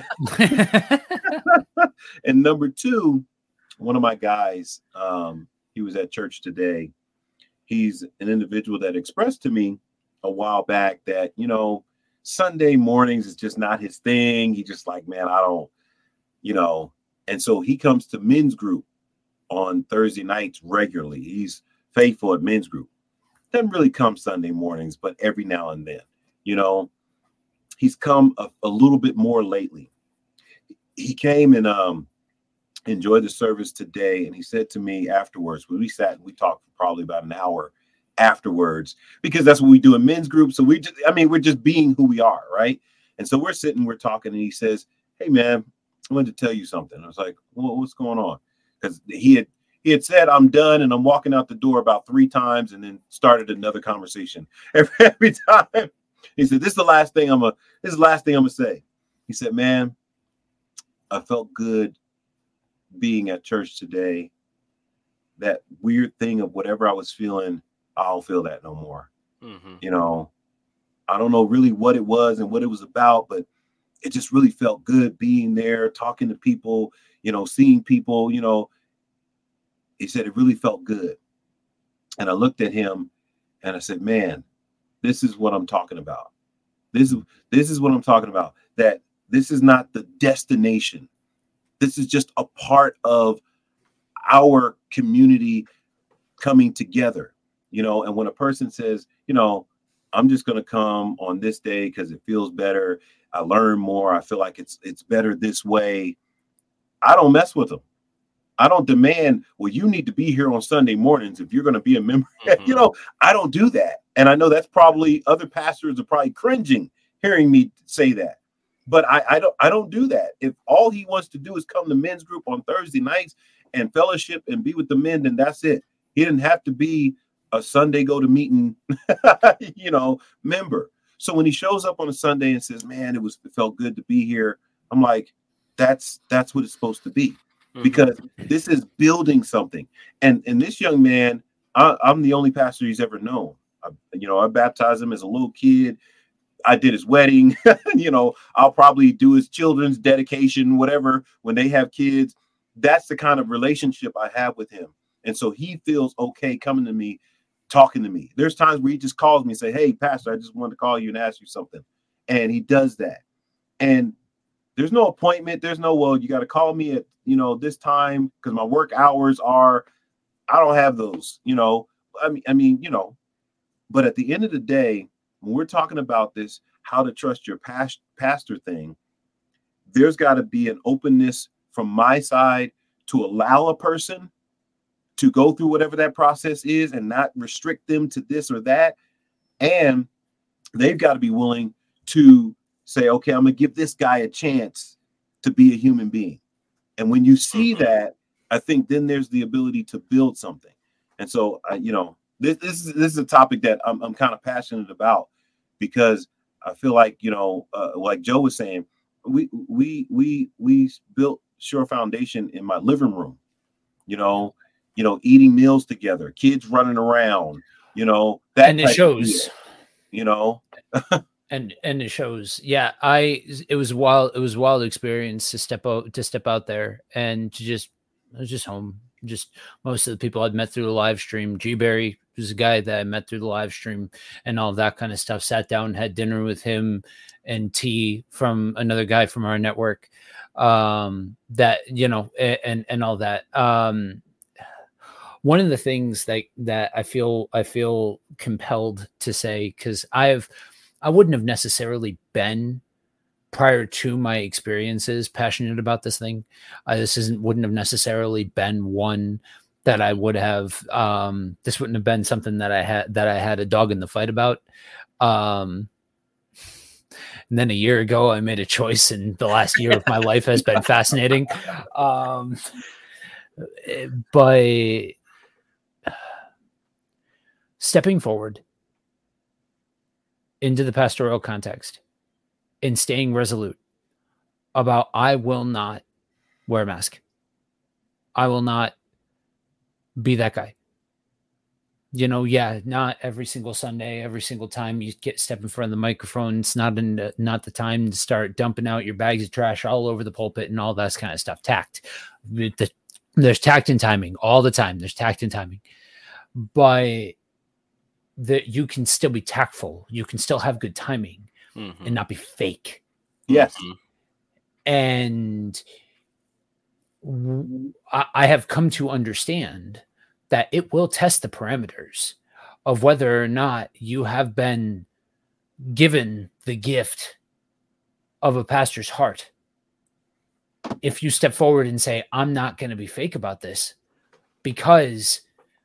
And number two, one of my guys, um, he was at church today. He's an individual that expressed to me a while back that, you know, Sunday mornings is just not his thing. He just like, man, I don't, you know, and so he comes to men's group on Thursday nights regularly. He's faithful at men's group. Doesn't really come Sunday mornings, but every now and then, you know, he's come a, a little bit more lately. He came and um, enjoyed the service today. And he said to me afterwards, when we sat and we talked for probably about an hour afterwards, because that's what we do in men's group. So we just, I mean, we're just being who we are. Right. And so we're sitting, we're talking, and he says, hey, man, I wanted to tell you something. I was like, well, what's going on? Because he had he had said, I'm done. And I'm walking out the door about three times and then started another conversation. Every, every time he said, this is the last thing I'm a this is the last thing I'm gonna say. He said, man, I felt good being at church today. That weird thing of whatever I was feeling, I don't feel that no more. Mm-hmm. You know, I don't know really what it was and what it was about, but it just really felt good being there, talking to people, you know, seeing people, you know. He said it really felt good. And I looked at him and I said, man, this is what I'm talking about. This is this is what I'm talking about. That this is not the destination. This is just a part of our community coming together, you know. And when a person says, you know, I'm just going to come on this day because it feels better, I learn more, I feel like it's it's better this way, I don't mess with them. I don't demand, well, you need to be here on Sunday mornings if you're going to be a member. Mm-hmm. You know, I don't do that. And I know that's probably other pastors are probably cringing hearing me say that. But I, I don't I don't do that. If all he wants to do is come to men's group on Thursday nights and fellowship and be with the men, then that's it. He didn't have to be a Sunday go to meeting, you know, member. So when he shows up on a Sunday and says, man, it was it felt good to be here, I'm like, that's that's what it's supposed to be. Because this is building something. And and this young man, I, I'm the only pastor he's ever known. I, you know, I baptized him as a little kid. I did his wedding. You know, I'll probably do his children's dedication, whatever, when they have kids. That's the kind of relationship I have with him. And so he feels okay coming to me, talking to me. There's times where he just calls me and say, hey, pastor, I just wanted to call you and ask you something. And he does that. And There's no appointment. There's no, well, you got to call me at, you know, this time because my work hours are, I don't have those, you know, I mean, I mean, you know, but at the end of the day, when we're talking about this, how to trust your past, pastor thing, there's got to be an openness from my side to allow a person to go through whatever that process is and not restrict them to this or that. And they've got to be willing to say, okay, I'm going to give this guy a chance to be a human being. And when you see that, I think then there's the ability to build something. And so, uh, you know, this, this, is, this is a topic that I'm, I'm kind of passionate about because I feel like, you know, uh, like Joe was saying, we, we, we, we built Sure Foundation in my living room, you know, you know, eating meals together, kids running around, you know, that and it shows, you know, and, and it shows. Yeah. I, it was wild. It was a wild experience to step out, to step out there and to just, I was just home. Just most of the people I'd met through the live stream. G Berry was a guy that I met through the live stream and all that kind of stuff. Sat down, had dinner with him and T from another guy from our network. Um, that, you know, and, and all that. Um, one of the things that, that I feel, I feel compelled to say, cause I've, I wouldn't have necessarily been prior to my experiences passionate about this thing. Uh, this isn't, wouldn't have necessarily been one that I would have, um, this wouldn't have been something that I had, that I had a dog in the fight about. Um, and then a year ago, I made a choice and the last year of my life has been fascinating. Um, but stepping forward into the pastoral context and staying resolute about, I will not wear a mask. I will not be that guy. You know, yeah, not every single Sunday, every single time you get step in front of the microphone, it's not in the, not the time to start dumping out your bags of trash all over the pulpit and all that kind of stuff. Tact. The, there's tact and timing all the time. There's tact and timing. But that you can still be tactful. You can still have good timing mm-hmm. and not be fake. Yes. And I, I have come to understand that it will test the parameters of whether or not you have been given the gift of a pastor's heart. If you step forward and say, I'm not going to be fake about this, because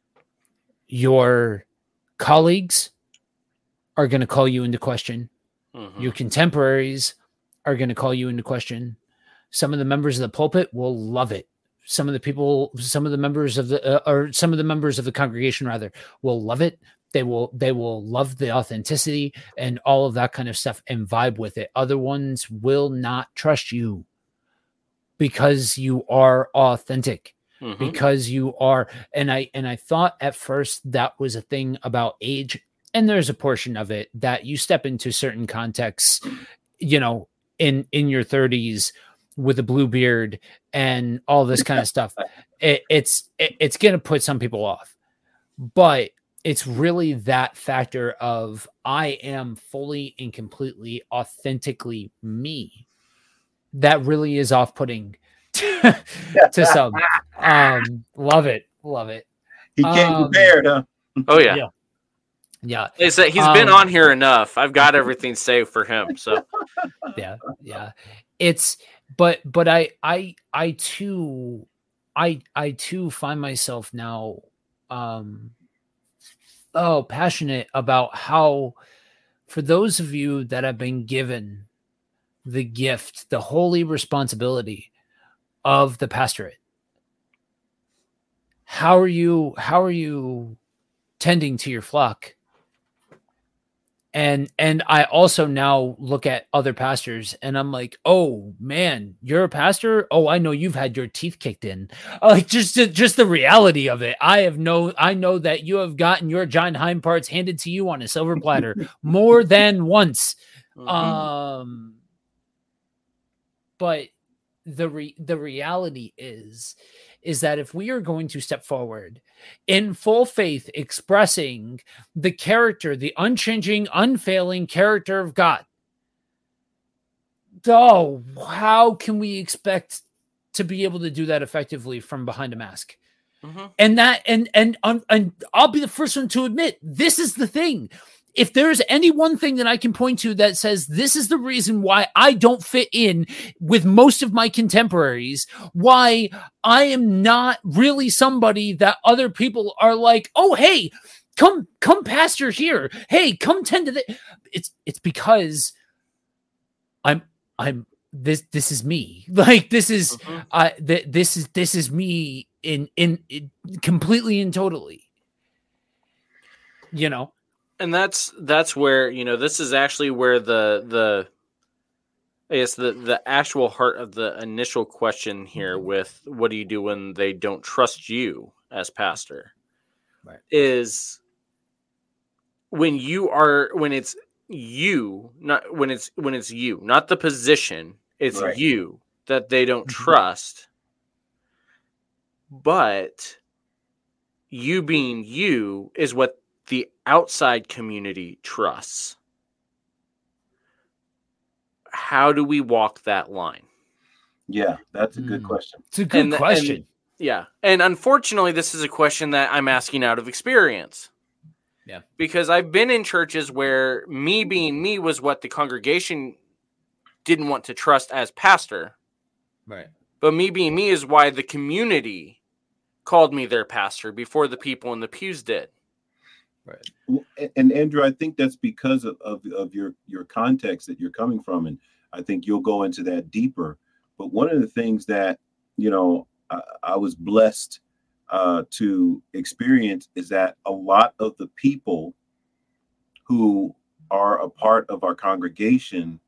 your colleagues are going to call you into question. Mm-hmm. Your contemporaries are going to call you into question. Some of the members of the pulpit will love it. Some of the people, some of the members of the, uh, or some of the members of the congregation rather, will love it. They will, they will love the authenticity and all of that kind of stuff and vibe with it. Other ones will not trust you because you are authentic, mm-hmm. because you are. And I, and I thought at first that was a thing about age. And there's a portion of it that you step into certain contexts, you know, in, in your thirties with a blue beard and all this kind of stuff. It, it's, it, it's going to put some people off, but it's really that factor of I am fully and completely authentically me that really is off-putting to, to some. Um, love it. Love it. He came um, prepared, huh? Oh yeah. Yeah. Yeah. It's that he's um, been on here enough. I've got everything saved for him. So yeah. Yeah. It's, but, but I, I, I too, I, I too find myself now, um, oh, passionate about how, for those of you that have been given the gift, the holy responsibility of the pastorate, how are you, how are you tending to your flock? And, and I also now look at other pastors and I'm like, oh man, you're a pastor. Oh, I know you've had your teeth kicked in. Like just, just the reality of it. I have no, I know that you have gotten your giant hind parts handed to you on a silver platter more than once. Mm-hmm. Um, but the re, the reality is, is that if we are going to step forward in full faith, expressing the character, the unchanging, unfailing character of God, oh, how can we expect to be able to do that effectively from behind a mask? Mm-hmm. And that, and, and, um, and I'll be the first one to admit, this is the thing. If there's any one thing that I can point to that says this is the reason why I don't fit in with most of my contemporaries, why I am not really somebody that other people are like, oh, hey, come, come pastor here. Hey, come tend to the, it's, it's because I'm, I'm, this, this is me. Like, this is, mm-hmm. uh, th- this is, this is me in, in, in completely and totally, you know? And that's that's where, you know, this is actually where the the I guess the, the actual heart of the initial question here with what do you do when they don't trust you as pastor, right, is when you are when it's you, not when it's when it's you, not the position, it's right. you that they don't mm-hmm. trust, but you being you is what the outside community trusts. How do we walk that line? Yeah, that's a good mm. question. It's a good and, question. And, yeah. And unfortunately, this is a question that I'm asking out of experience. Yeah. Because I've been in churches where me being me was what the congregation didn't want to trust as pastor. Right. But me being me is why the community called me their pastor before the people in the pews did. Right. And Andrew, I think that's because of, of, of your, your context that you're coming from. And I think you'll go into that deeper. But one of the things that, you know, I, I was blessed uh, to experience is that a lot of the people who are a part of our congregation,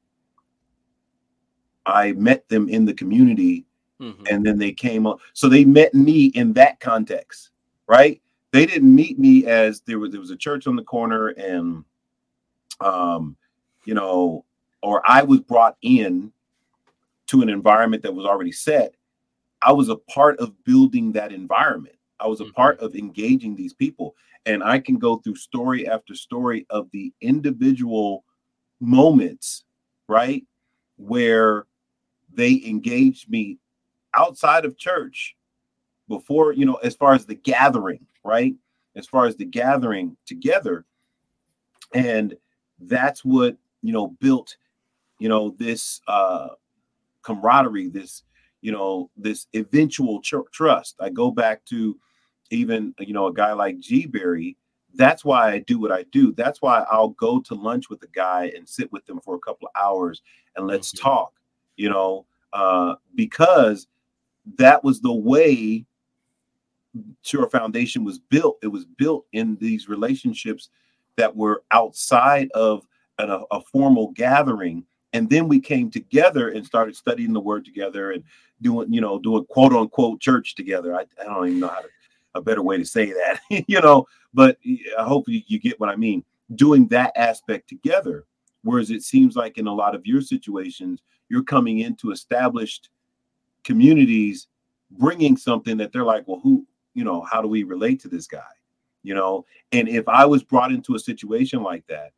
I met them in the community mm-hmm. and then they came up. So they met me in that context, right? They didn't meet me as there was there was a church on the corner and, um, you know, or I was brought in to an environment that was already set. I was a part of building that environment. I was a mm-hmm. part of engaging these people. And I can go through story after story of the individual moments, right, where they engaged me outside of church before, you know, as far as the gathering. Right. As far as the gathering together. And that's what, you know, built, you know, this uh, camaraderie, this, you know, this eventual tr- trust. I go back to even, you know, a guy like G. Berry. That's why I do what I do. That's why I'll go to lunch with a guy and sit with them for a couple of hours and let's mm-hmm. talk, you know, uh, because that was the way Sure Foundation was built. It was built in these relationships that were outside of an, a, a formal gathering. And then we came together and started studying the word together and doing, you know, doing quote unquote church together. I, I don't even know how to, a better way to say that, you know, but I hope you, you get what I mean. Doing that aspect together. Whereas it seems like in a lot of your situations, you're coming into established communities, bringing something that they're like, well, who, you know, how do we relate to this guy? You know, and if I was brought into a situation like that,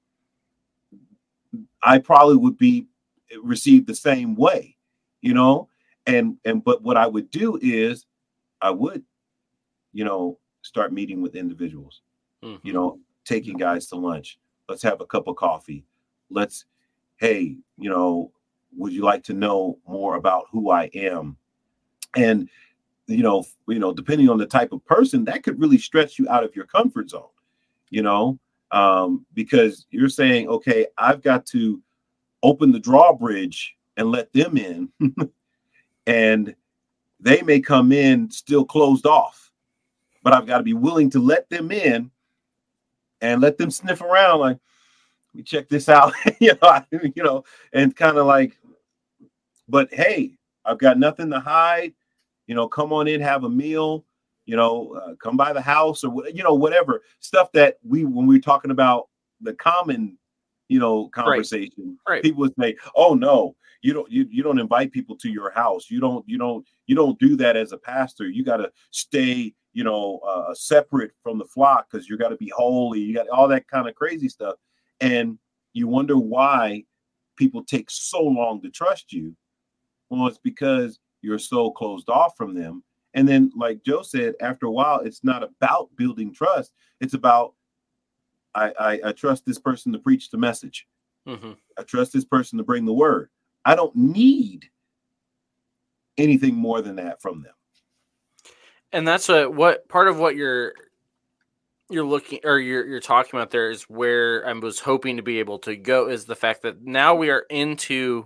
I probably would be received the same way, you know, and, and, but what I would do is I would, you know, start meeting with individuals, mm-hmm. you know, taking guys to lunch. Let's have a cup of coffee. Let's, hey, you know, would you like to know more about who I am? And, you know, you know, depending on the type of person, that could really stretch you out of your comfort zone, you know, um, because you're saying, okay, I've got to open the drawbridge and let them in. And they may come in still closed off, but I've got to be willing to let them in and let them sniff around. Like, we check this out, you know, you know, and kind of like, but hey, I've got nothing to hide. You know, come on in, have a meal, you know, uh, come by the house or, you know, whatever stuff that we, when we're talking about the common, you know, conversation, right. Right. people would say, oh, no, you don't, you, you don't invite people to your house. You don't, you don't, you don't do that as a pastor. You got to stay, you know, uh, separate from the flock because you got to be holy. You got all that kind of crazy stuff. And you wonder why people take so long to trust you? Well, it's because you're so closed off from them. And then, like Joe said, after a while, it's not about building trust. It's about, I, I, I trust this person to preach the message. Mm-hmm. I trust this person to bring the word. I don't need anything more than that from them. And that's a, what part of what you're you're looking or you're you're talking about there is where I was hoping to be able to go, is the fact that now we are into.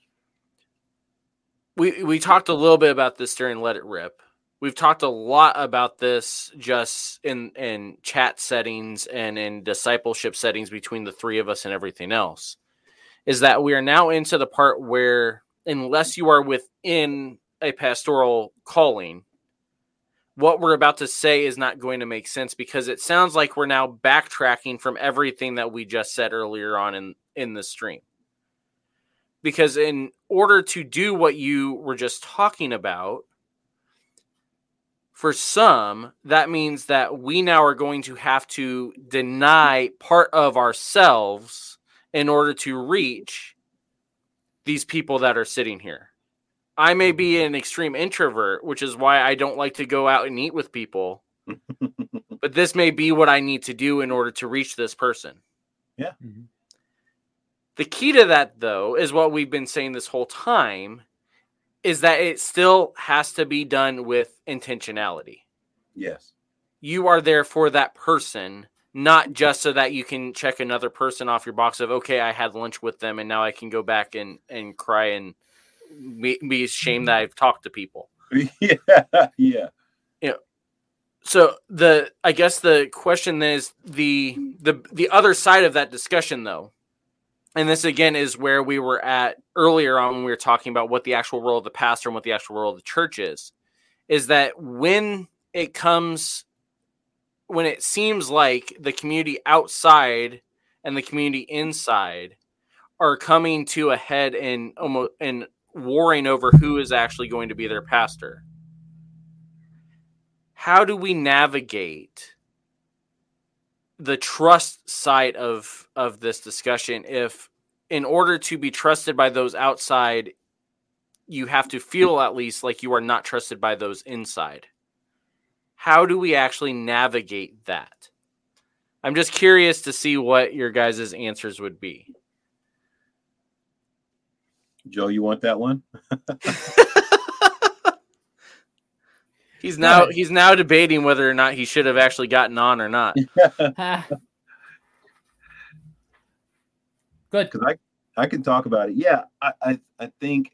We we talked a little bit about this during Let It Rip. We've talked a lot about this just in, in chat settings and in discipleship settings between the three of us and everything else, is that we are now into the part where, unless you are within a pastoral calling, what we're about to say is not going to make sense, because it sounds like we're now backtracking from everything that we just said earlier on in, in the stream. Because in order to do what you were just talking about, for some, that means that we now are going to have to deny part of ourselves in order to reach these people that are sitting here. I may be an extreme introvert, which is why I don't like to go out and eat with people. But this may be what I need to do in order to reach this person. Yeah. Mm-hmm. The key to that, though, is what we've been saying this whole time, is that it still has to be done with intentionality. Yes. You are there for that person, not just so that you can check another person off your box of, okay, I had lunch with them and now I can go back and, and cry and be, be ashamed that I've talked to people. Yeah. Yeah. You know, so the, I guess the question is the, the, the other side of that discussion, though. And this, again, is where we were at earlier on when we were talking about what the actual role of the pastor and what the actual role of the church is, is that when it comes, when it seems like the community outside and the community inside are coming to a head and almost and warring over who is actually going to be their pastor, how do we navigate the trust side of, of this discussion if, in order to be trusted by those outside, you have to feel at least like you are not trusted by those inside? How do we actually navigate that? I'm just curious to see what your guys' answers would be. Joe, you want that one? He's now he's now debating whether or not he should have actually gotten on or not. Good. Because I, I can talk about it. Yeah, I, I, I think,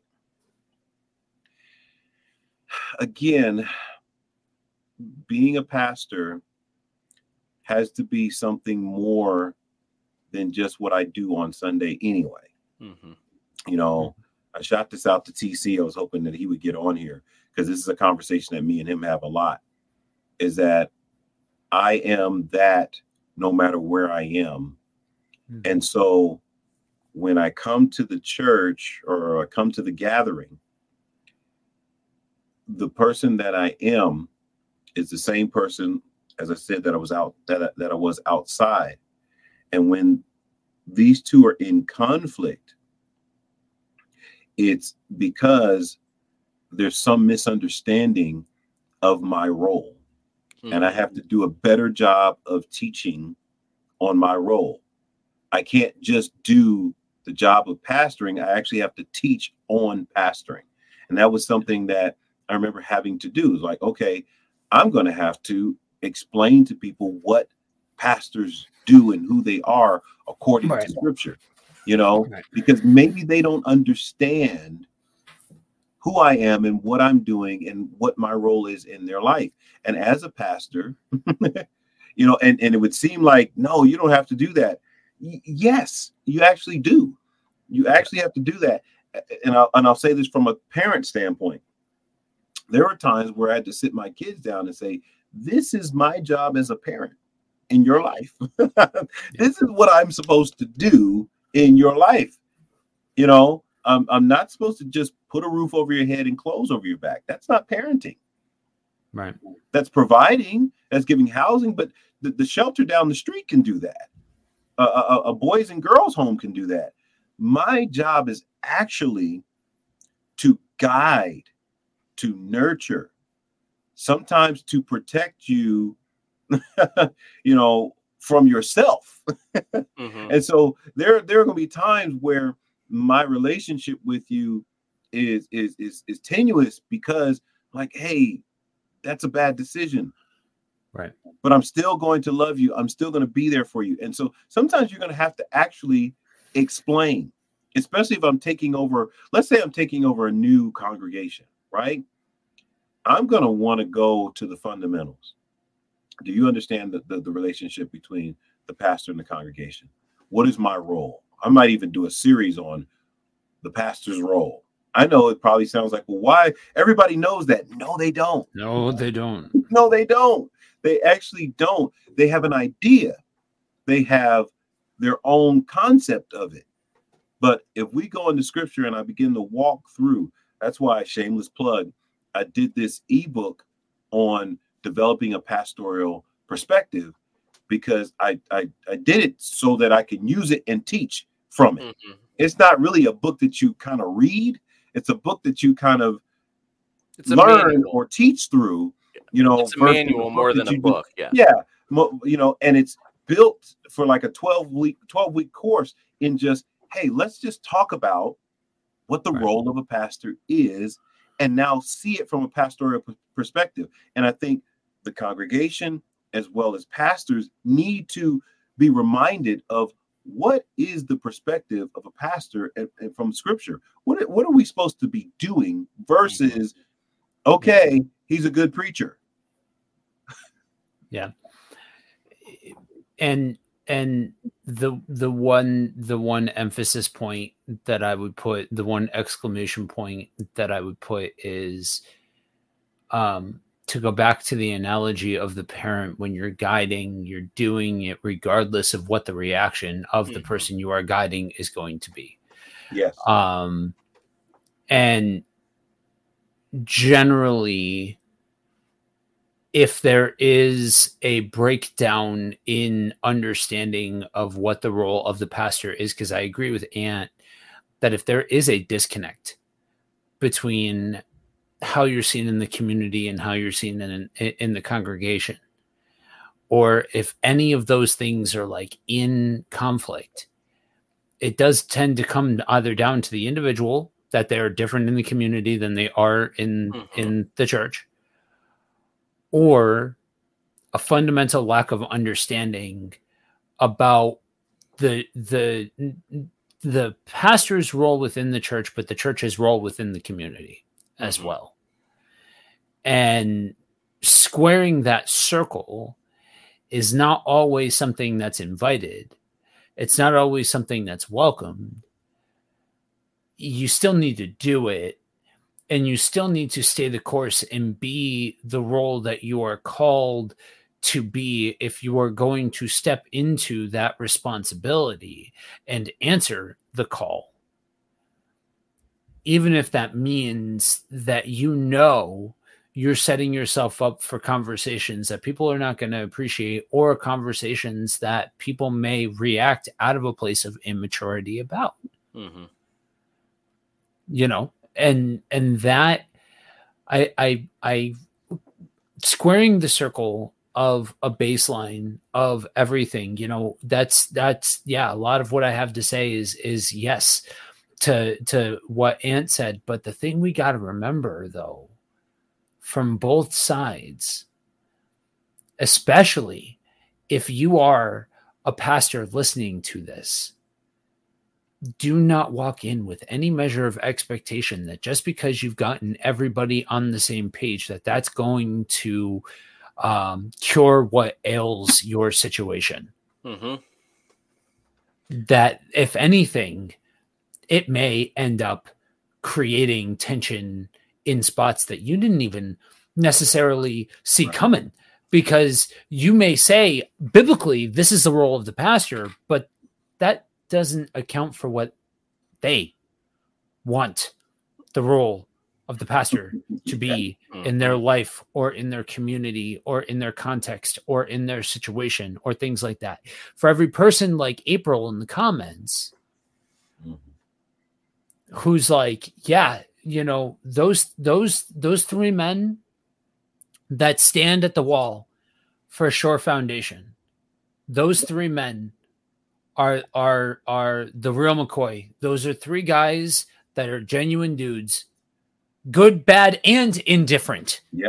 again, being a pastor has to be something more than just what I do on Sunday anyway. Mm-hmm. You know, I shot this out to T C. I was hoping that he would get on here, because this is a conversation that me and him have a lot, is that I am that no matter where I am. Mm-hmm. And so when I come to the church or I come to the gathering, the person that I am is the same person, as I said, that I was out, that I, that I was outside. And when these two are in conflict, it's because there's some misunderstanding of my role. Mm-hmm. And I have to do a better job of teaching on my role. I can't just do the job of pastoring. I actually have to teach on pastoring. And that was something that I remember having to do. It was like, okay, I'm going to have to explain to people what pastors do and who they are according right. to scripture, you know, right. because maybe they don't understand who I am and what I'm doing and what my role is in their life. And as a pastor, you know, and, and it would seem like, no, you don't have to do that. Y- yes, you actually do. You actually have to do that. And I'll, and I'll say this from a parent standpoint. There were times where I had to sit my kids down and say, this is my job as a parent in your life. This is what I'm supposed to do in your life. You know, I'm, I'm not supposed to just put a roof over your head and clothes over your back. That's not parenting. Right. That's providing, that's giving housing, but the, the shelter down the street can do that. Uh, a, a boys and girls home can do that. My job is actually to guide, to nurture, sometimes to protect you, you know, from yourself. Mm-hmm. And so there, there are going to be times where my relationship with you is, is, is, is tenuous because, like, hey, that's a bad decision. Right. But I'm still going to love you. I'm still going to be there for you. And so sometimes you're going to have to actually explain, especially if I'm taking over. Let's say I'm taking over a new congregation, right? I'm going to want to go to the fundamentals. Do you understand the, the, the relationship between the pastor and the congregation? What is my role? I might even do a series on the pastor's role. I know it probably sounds like, well, why? Everybody knows that. No, they don't. No, they don't. No, they don't. They actually don't. They have an idea. They have their own concept of it. But if we go into scripture and I begin to walk through, that's why, shameless plug, I did this ebook on developing a pastoral perspective, because I, I, I did it so that I can use it and teach from it. Mm-hmm. It's not really a book that you kind of read. It's a book that you kind of it's learn or teach through, you know. It's a manual more than a book. Do. Yeah. Yeah. You know, and it's built for like a twelve week course in just, hey, let's just talk about what the right. role of a pastor is, and now see it from a pastoral p- perspective. And I think the congregation, as well as pastors, need to be reminded of what is the perspective of a pastor and, and from scripture. What, what are we supposed to be doing versus, okay, he's a good preacher. Yeah. And, and the, the one, the one emphasis point that I would put, the one exclamation point that I would put is, um, to go back to the analogy of the parent, when you're guiding, you're doing it regardless of what the reaction of the person you are guiding is going to be. Yes. Um, and generally, if there is a breakdown in understanding of what the role of the pastor is, because I agree with Ant that if there is a disconnect between how you're seen in the community and how you're seen in, in in the congregation, or if any of those things are like in conflict, it does tend to come either down to the individual, that they're different in the community than they are in mm-hmm. in the church, or a fundamental lack of understanding about the the the pastor's role within the church, but the church's role within the community as well. And squaring that circle is not always something that's invited. It's not always something that's welcomed. You still need to do it, and you still need to stay the course and be the role that you are called to be if you are going to step into that responsibility and answer the call. Even if that means that, you know, you're setting yourself up for conversations that people are not going to appreciate, or conversations that people may react out of a place of immaturity about. Mm-hmm. You know, and and that I I I squaring the circle of a baseline of everything, you know, that's that's yeah, a lot of what I have to say is is yes to to what Ant said. But the thing we got to remember, though, from both sides, especially if you are a pastor listening to this, do not walk in with any measure of expectation that just because you've gotten everybody on the same page, that that's going to um, cure what ails your situation. Mm-hmm. That if anything, it may end up creating tension in spots that you didn't even necessarily see right. coming, because you may say biblically, this is the role of the pastor, but that doesn't account for what they want the role of the pastor to be in their life, or in their community, or in their context, or in their situation, or things like that. For every person like April in the comments, who's like, yeah, you know, those those those three men that stand at the wall for a Shore Foundation, those three men are are are the real McCoy. Those are three guys that are genuine dudes, good, bad, and indifferent. Yeah.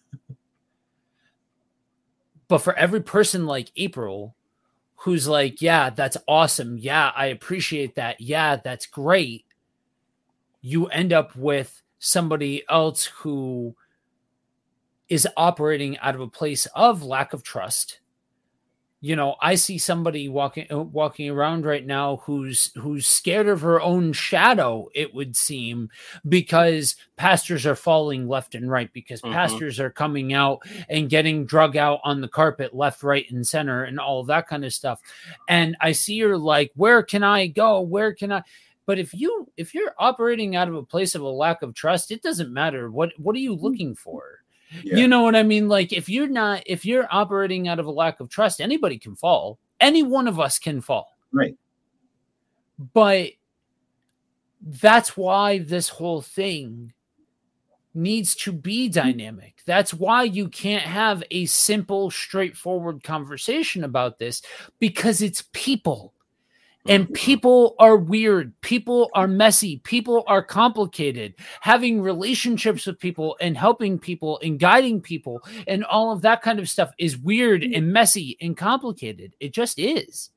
But for every person like April, who's like, yeah, that's awesome. Yeah, I appreciate that. Yeah, that's great. You end up with somebody else who is operating out of a place of lack of trust. You know, I see somebody walking walking around right now who's who's scared of her own shadow, it would seem, because pastors are falling left and right, because mm-hmm. pastors are coming out and getting drug out on the carpet left, right, and center and all of that kind of stuff. And I see her like, where can I go? Where can I? But if you if you're operating out of a place of a lack of trust, it doesn't matter. What what are you looking for? Yeah. You know what I mean? Like if you're not, if you're operating out of a lack of trust, anybody can fall. Any one of us can fall. Right. But that's why this whole thing needs to be dynamic. That's why you can't have a simple, straightforward conversation about this, because it's people. And people are weird. People are messy. People are complicated. Having relationships with people and helping people and guiding people and all of that kind of stuff is weird and messy and complicated. It just is.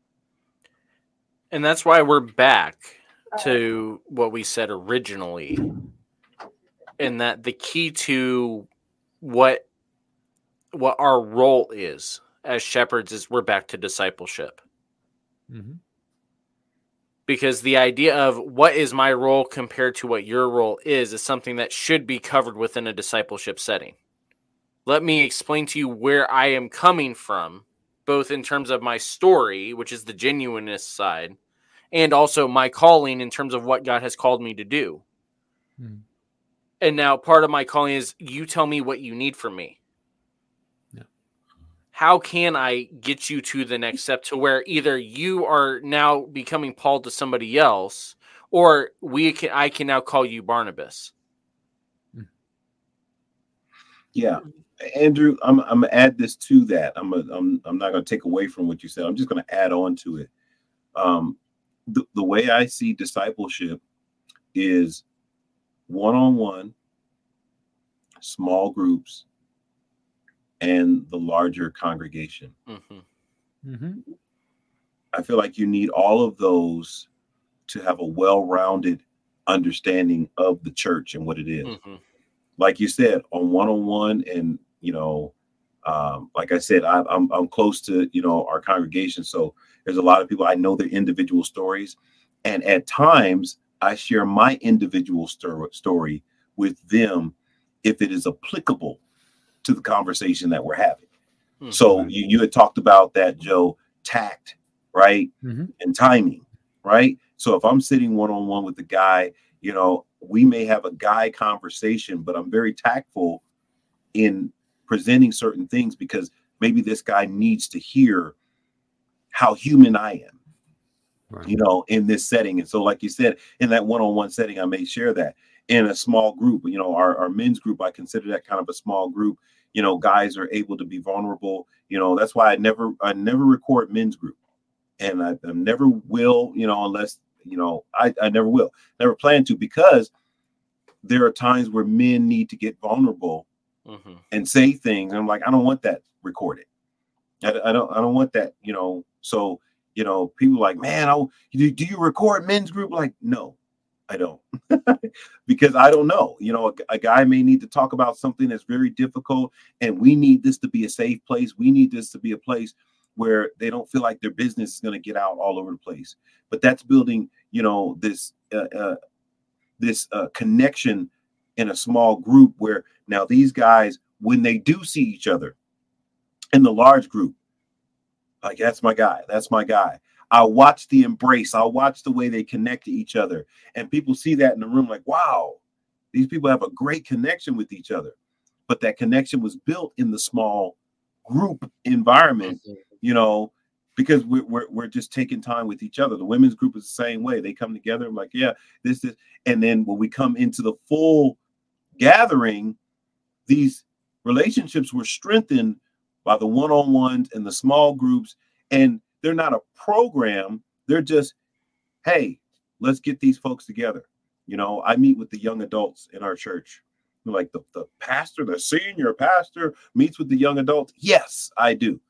And that's why we're back to what we said originally. And that the key to what what our role is as shepherds is we're back to discipleship. Mm-hmm. Because the idea of what is my role compared to what your role is is something that should be covered within a discipleship setting. Let me explain to you where I am coming from, both in terms of my story, which is the genuineness side, and also my calling in terms of what God has called me to do. Hmm. And now part of my calling is you tell me what you need from me. How can I get you to the next step to where either you are now becoming Paul to somebody else, or we can I can now call you Barnabas? Yeah, Andrew, I'm I'm gonna add this to that. I'm a, I'm I'm not gonna take away from what you said. I'm just gonna add on to it. Um, the the way I see discipleship is one-on-one, small groups, and the larger congregation. Mm-hmm. Mm-hmm. I feel like you need all of those to have a well-rounded understanding of the church and what it is. Mm-hmm. Like you said, on one-on-one, and you know, um, like I said, I, I'm I'm close to you know our congregation, so there's a lot of people I know their individual stories, and at times I share my individual sto- story with them if it is applicable to the conversation that we're having. Mm-hmm. So you, you had talked about that, Joe, tact, right? Mm-hmm. And timing, right? So if I'm sitting one-on-one with the guy, you know, we may have a guy conversation, but I'm very tactful in presenting certain things because maybe this guy needs to hear how human I am, right, you know, in this setting. And so, like you said, in that one-on-one setting, I may share that. In a small group, you know, our, our men's group, I consider that kind of a small group. You know, guys are able to be vulnerable. You know, that's why I never, I never record men's group, and I, I never will. You know, unless you know, I, I never will, never plan to, because there are times where men need to get vulnerable mm-hmm. and say things. And I'm like, I don't want that recorded. I, I don't, I don't want that. You know, so you know, people are like, man, I do, do you record men's group? Like, no. I don't, because I don't know, you know, a, a guy may need to talk about something that's very difficult, and we need this to be a safe place. We need this to be a place where they don't feel like their business is going to get out all over the place. But that's building, you know, this, uh, uh, this uh, connection in a small group where now these guys, when they do see each other in the large group, like, that's my guy, that's my guy. I'll watch the embrace. I'll watch the way they connect to each other. And people see that in the room like, wow, these people have a great connection with each other. But that connection was built in the small group environment, you know, because we're, we're we're just taking time with each other. The women's group is the same way. They come together. I'm like, yeah, this is, and then when we come into the full gathering, these relationships were strengthened by the one-on-ones and the small groups, and they're not a program. They're just, hey, let's get these folks together. You know, I meet with the young adults in our church. Like the, the pastor, the senior pastor meets with the young adults. Yes, I do.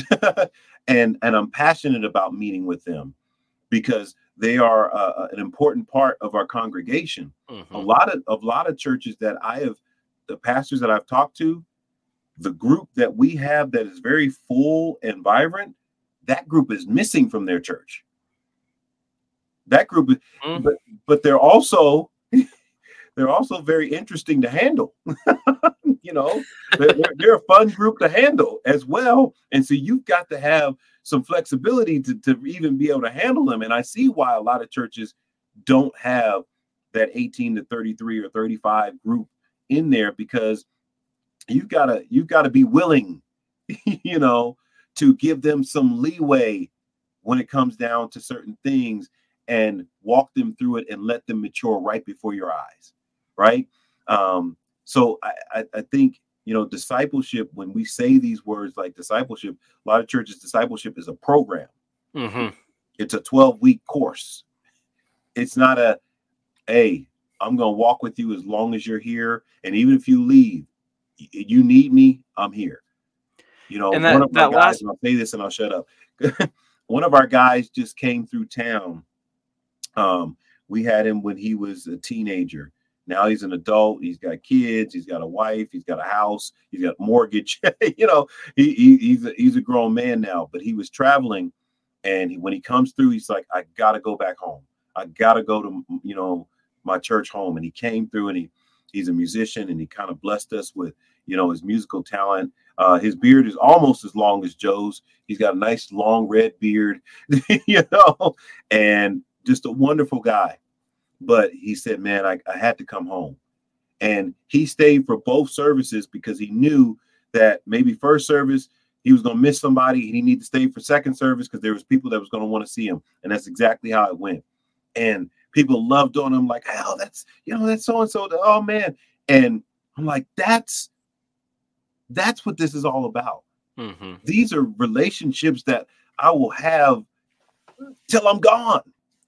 and and I'm passionate about meeting with them because they are uh, an important part of our congregation. Mm-hmm. A lot of a lot of churches that I have, the pastors that I've talked to, the group that we have that is very full and vibrant, that group is missing from their church. That group, mm-hmm. but but they're also they're also very interesting to handle. You know, they're, they're a fun group to handle as well. And so you've got to have some flexibility to, to even be able to handle them. And I see why a lot of churches don't have that eighteen to thirty-three or thirty-five group in there, because you've got to you've got to be willing, you know, to give them some leeway when it comes down to certain things and walk them through it and let them mature right before your eyes. Right. Um, so I, I, I think, you know, discipleship, when we say these words like discipleship, a lot of churches, discipleship is a program. Mm-hmm. It's a twelve week course. It's not a, hey, I'm going to walk with you as long as you're here. And even if you leave, you need me, I'm here. You know, and that, one of my that guys, last... and I'll say this and I'll shut up. One of our guys just came through town. Um, we had him when he was a teenager. Now he's an adult. He's got kids. He's got a wife. He's got a house. He's got a mortgage. You know, he, he he's a, he's a grown man now. But he was traveling, and he, when he comes through, he's like, I gotta go back home. I gotta go to, you know, my church home. And he came through, and he he's a musician, and he kind of blessed us with, you know, his musical talent. Uh, his beard is almost as long as Joe's. He's got a nice long red beard, you know, and just a wonderful guy. But he said, man, I, I had to come home. And he stayed for both services because he knew that maybe first service, he was going to miss somebody. And he needed to stay for second service because there was people that was going to want to see him. And that's exactly how it went. And people loved on him like, oh, that's, you know, that's so-and-so. Oh, man. And I'm like, that's, that's what this is all about. Mm-hmm. These are relationships that I will have till I'm gone.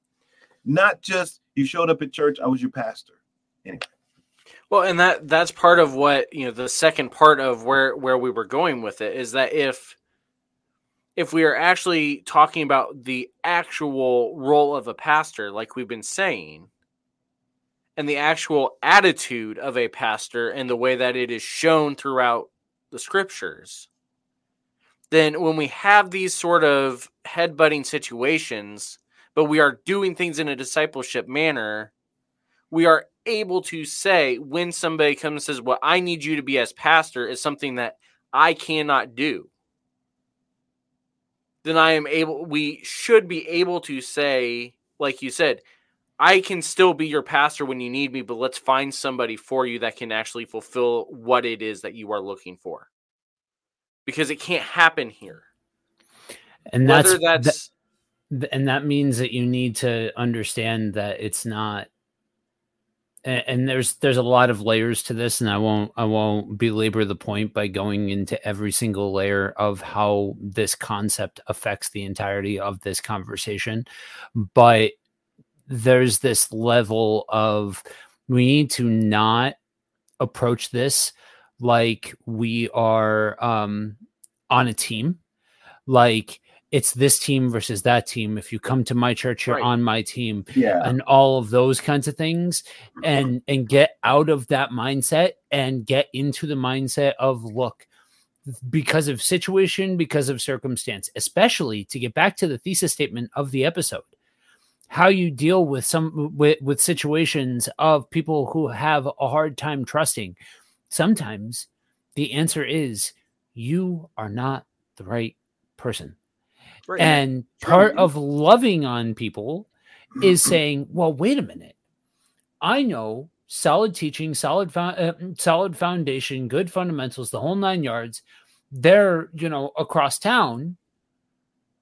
Not just, you showed up at church, I was your pastor. Anyway. Well, and that that's part of what, you know, the second part of where, where we were going with it is that if if we are actually talking about the actual role of a pastor, like we've been saying, and the actual attitude of a pastor and the way that it is shown throughout the scriptures, then when we have these sort of headbutting situations, but we are doing things in a discipleship manner, we are able to say when somebody comes and says, what I need you to be as pastor is something that I cannot do, then I am able, we should be able to say, like you said, I can still be your pastor when you need me, but let's find somebody for you that can actually fulfill what it is that you are looking for. Because it can't happen here. And Whether that's... that's that- And that means that you need to understand that it's not, and there's there's a lot of layers to this, and I won't I won't belabor the point by going into every single layer of how this concept affects the entirety of this conversation. But there's this level of, we need to not approach this like we are um, on a team, like it's this team versus that team. If you come to my church, you're right on my team. Yeah. And all of those kinds of things, and, and get out of that mindset and get into the mindset of, look, because of situation, because of circumstance, especially to get back to the thesis statement of the episode, how you deal with some, with, with situations of people who have a hard time trusting. Sometimes the answer is you are not the right person. Right. And part of loving on people is saying, well, wait a minute. I know solid teaching, solid, uh, solid foundation, good fundamentals, the whole nine yards. They're, you know, across town.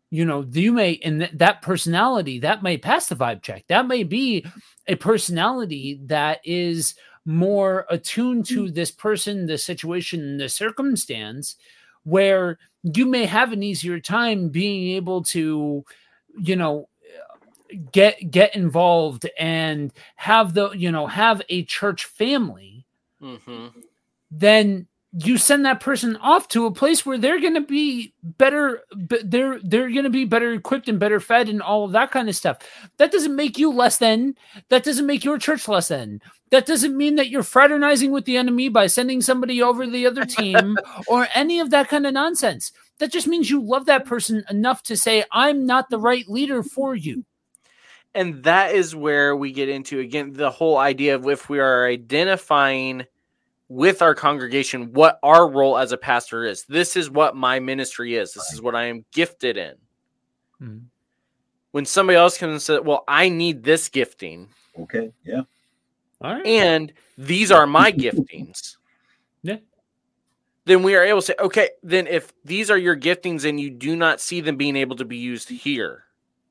you know, you may, and th- that personality, that may pass the vibe check. That may be a personality that is more attuned to this person, the situation, the circumstance, where you may have an easier time being able to, you know, get get involved and have the, you know, have a church family. Mm-hmm. Then you send that person off to a place where they're going to be better, they're they're going to be better equipped and better fed and all of that kind of stuff. That doesn't make you less than. That doesn't make your church less than. That doesn't mean that you're fraternizing with the enemy by sending somebody over the other team or any of that kind of nonsense. That just means you love that person enough to say, I'm not the right leader for you. And that is where we get into, again, the whole idea of if we are identifying with our congregation what our role as a pastor is. This is what my ministry is. This is what I am gifted in. Mm-hmm. When somebody else comes and says, well, I need this gifting. Okay, yeah. All right. And these are my giftings. Yeah. Then we are able to say, okay, then if these are your giftings and you do not see them being able to be used here,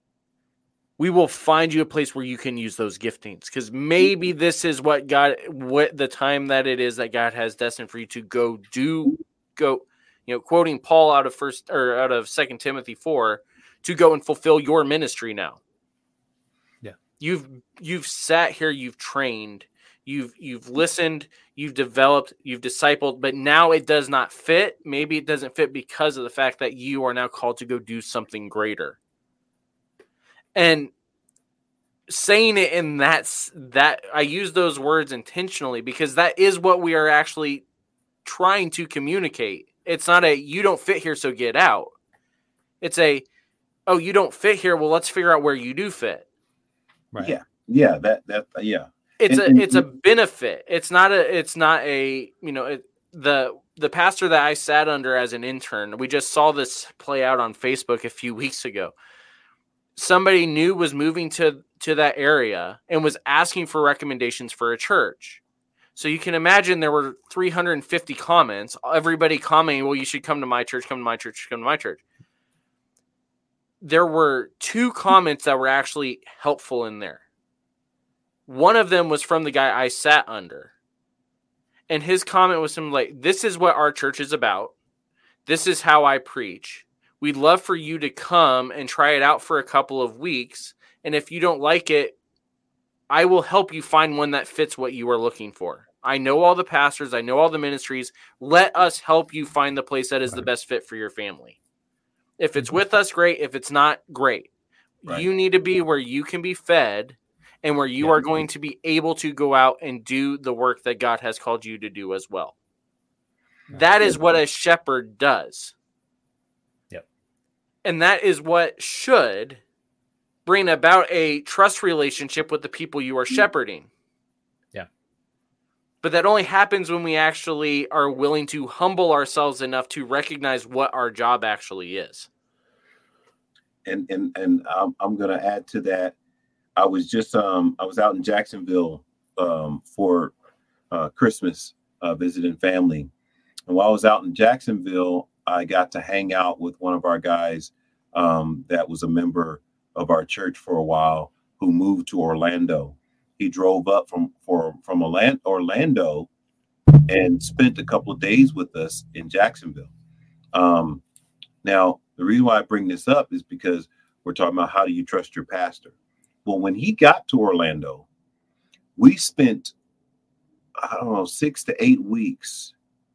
we will find you a place where you can use those giftings, because maybe this is what God, what the time that it is that God has destined for you to go do, go, you know, quoting Paul out of first or out of Second Timothy four, to go and fulfill your ministry now. Yeah, you've you've sat here, you've trained, you've you've listened, you've developed, you've discipled, but now it does not fit. Maybe it doesn't fit because of the fact that you are now called to go do something greater. And saying it in that, that I use those words intentionally because that is what we are actually trying to communicate. It's not a, you don't fit here, so get out. It's a, oh, you don't fit here. Well, let's figure out where you do fit. Right. Yeah. Yeah. That, that, yeah. It's and, a, and, it's a benefit. It's not a, it's not a, you know, it, the, the pastor that I sat under as an intern, we just saw this play out on Facebook a few weeks ago. Somebody new was moving to, to that area and was asking for recommendations for a church. So you can imagine there were three hundred fifty comments, everybody commenting, well, you should come to my church, come to my church, come to my church. There were two comments that were actually helpful in there. One of them was from the guy I sat under. And his comment was something like, this is what our church is about. This is how I preach. We'd love for you to come and try it out for a couple of weeks. And if you don't like it, I will help you find one that fits what you are looking for. I know all the pastors. I know all the ministries. Let us help you find the place that is the best fit for your family. If it's with us, great. If it's not, great. Right. You need to be where you can be fed and where you yeah. are going to be able to go out and do the work that God has called you to do as well. Right. That is what a shepherd does. And that is what should bring about a trust relationship with the people you are shepherding. Yeah. But that only happens when we actually are willing to humble ourselves enough to recognize what our job actually is. And and and um, I'm going to add to that. I was just um I was out in Jacksonville um for uh, Christmas uh, visiting family, and while I was out in Jacksonville, I got to hang out with one of our guys um, that was a member of our church for a while, who moved to Orlando. He drove up from for, from Orlando and spent a couple of days with us in Jacksonville. Um, now, the reason why I bring this up is because we're talking about how do you trust your pastor? Well, when he got to Orlando, we spent, I don't know, six to eight weeks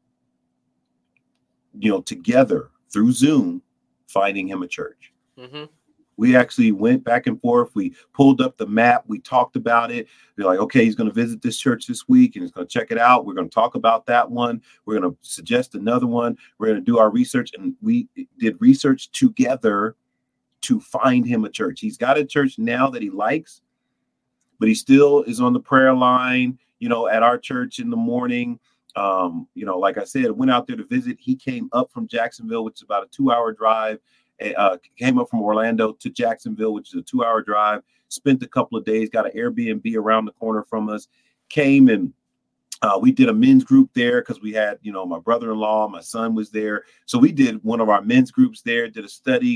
you know, together through Zoom, finding him a church. Mm-hmm. We actually went back and forth. We pulled up the map. We talked about it. We're like, okay, he's going to visit this church this week and he's going to check it out. We're going to talk about that one. We're going to suggest another one. We're going to do our research. And we did research together to find him a church. He's got a church now that he likes, but he still is on the prayer line, you know, at our church in the morning. Um, you know, like I said, went out there to visit. He came up from Jacksonville, which is about a two hour drive, uh, came up from Orlando to Jacksonville, which is a two hour drive, spent a couple of days, got an Airbnb around the corner from us, came and uh, we did a men's group there because we had, you know, my brother-in-law, my son was there. So we did one of our men's groups there, did a study.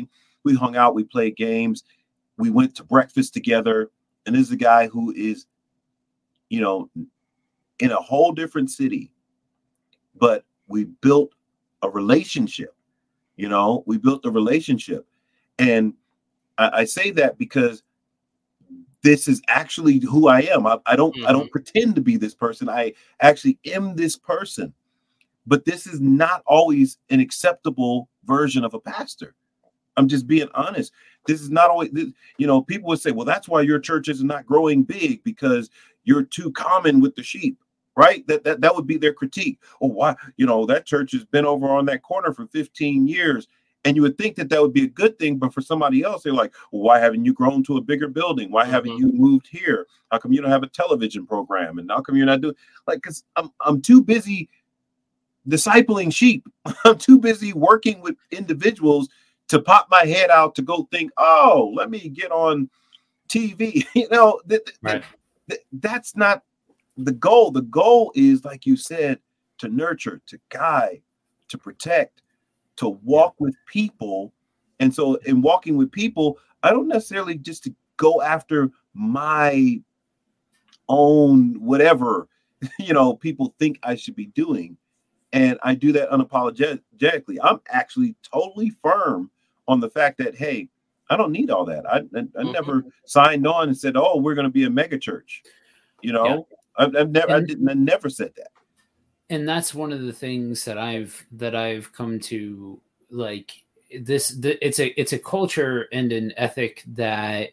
we hung out, we played games, we went to breakfast together. And this is a guy who is, you know, in a whole different city, but we built a relationship. You know, we built a relationship. And I, I say that because this is actually who I am. I, I don't mm-hmm. I don't pretend to be this person. I actually am this person. But this is not always an acceptable version of a pastor. I'm just being honest. This is not always, you know, people would say, well, that's why your church is not growing big, because you're too common with the sheep, right? That that that would be their critique. Oh, why, you know, that church has been over on that corner for fifteen years. And you would think that that would be a good thing. But for somebody else, they're like, well, why haven't you grown to a bigger building? Why mm-hmm. haven't you moved here? How come you don't have a television program? And how come you're not doing, like, because I'm I'm too busy discipling sheep. I'm too busy working with individuals to pop my head out to go think, oh, let me get on T V. You know, th- th- right. th- that's not the goal. The goal is, like you said, to nurture, to guide, to protect, to walk with people. And so in walking with people, I don't necessarily just to go after my own whatever, you know, people think I should be doing. And I do that unapologetically. I'm actually totally firm on the fact that, hey, I don't need all that. I, I, I mm-hmm. never signed on and said, oh, we're going to be a mega church. You know, yeah. I've, I've never, and, I didn't, I never said that. And that's one of the things that I've, that I've come to like this. The, it's a, it's a culture and an ethic that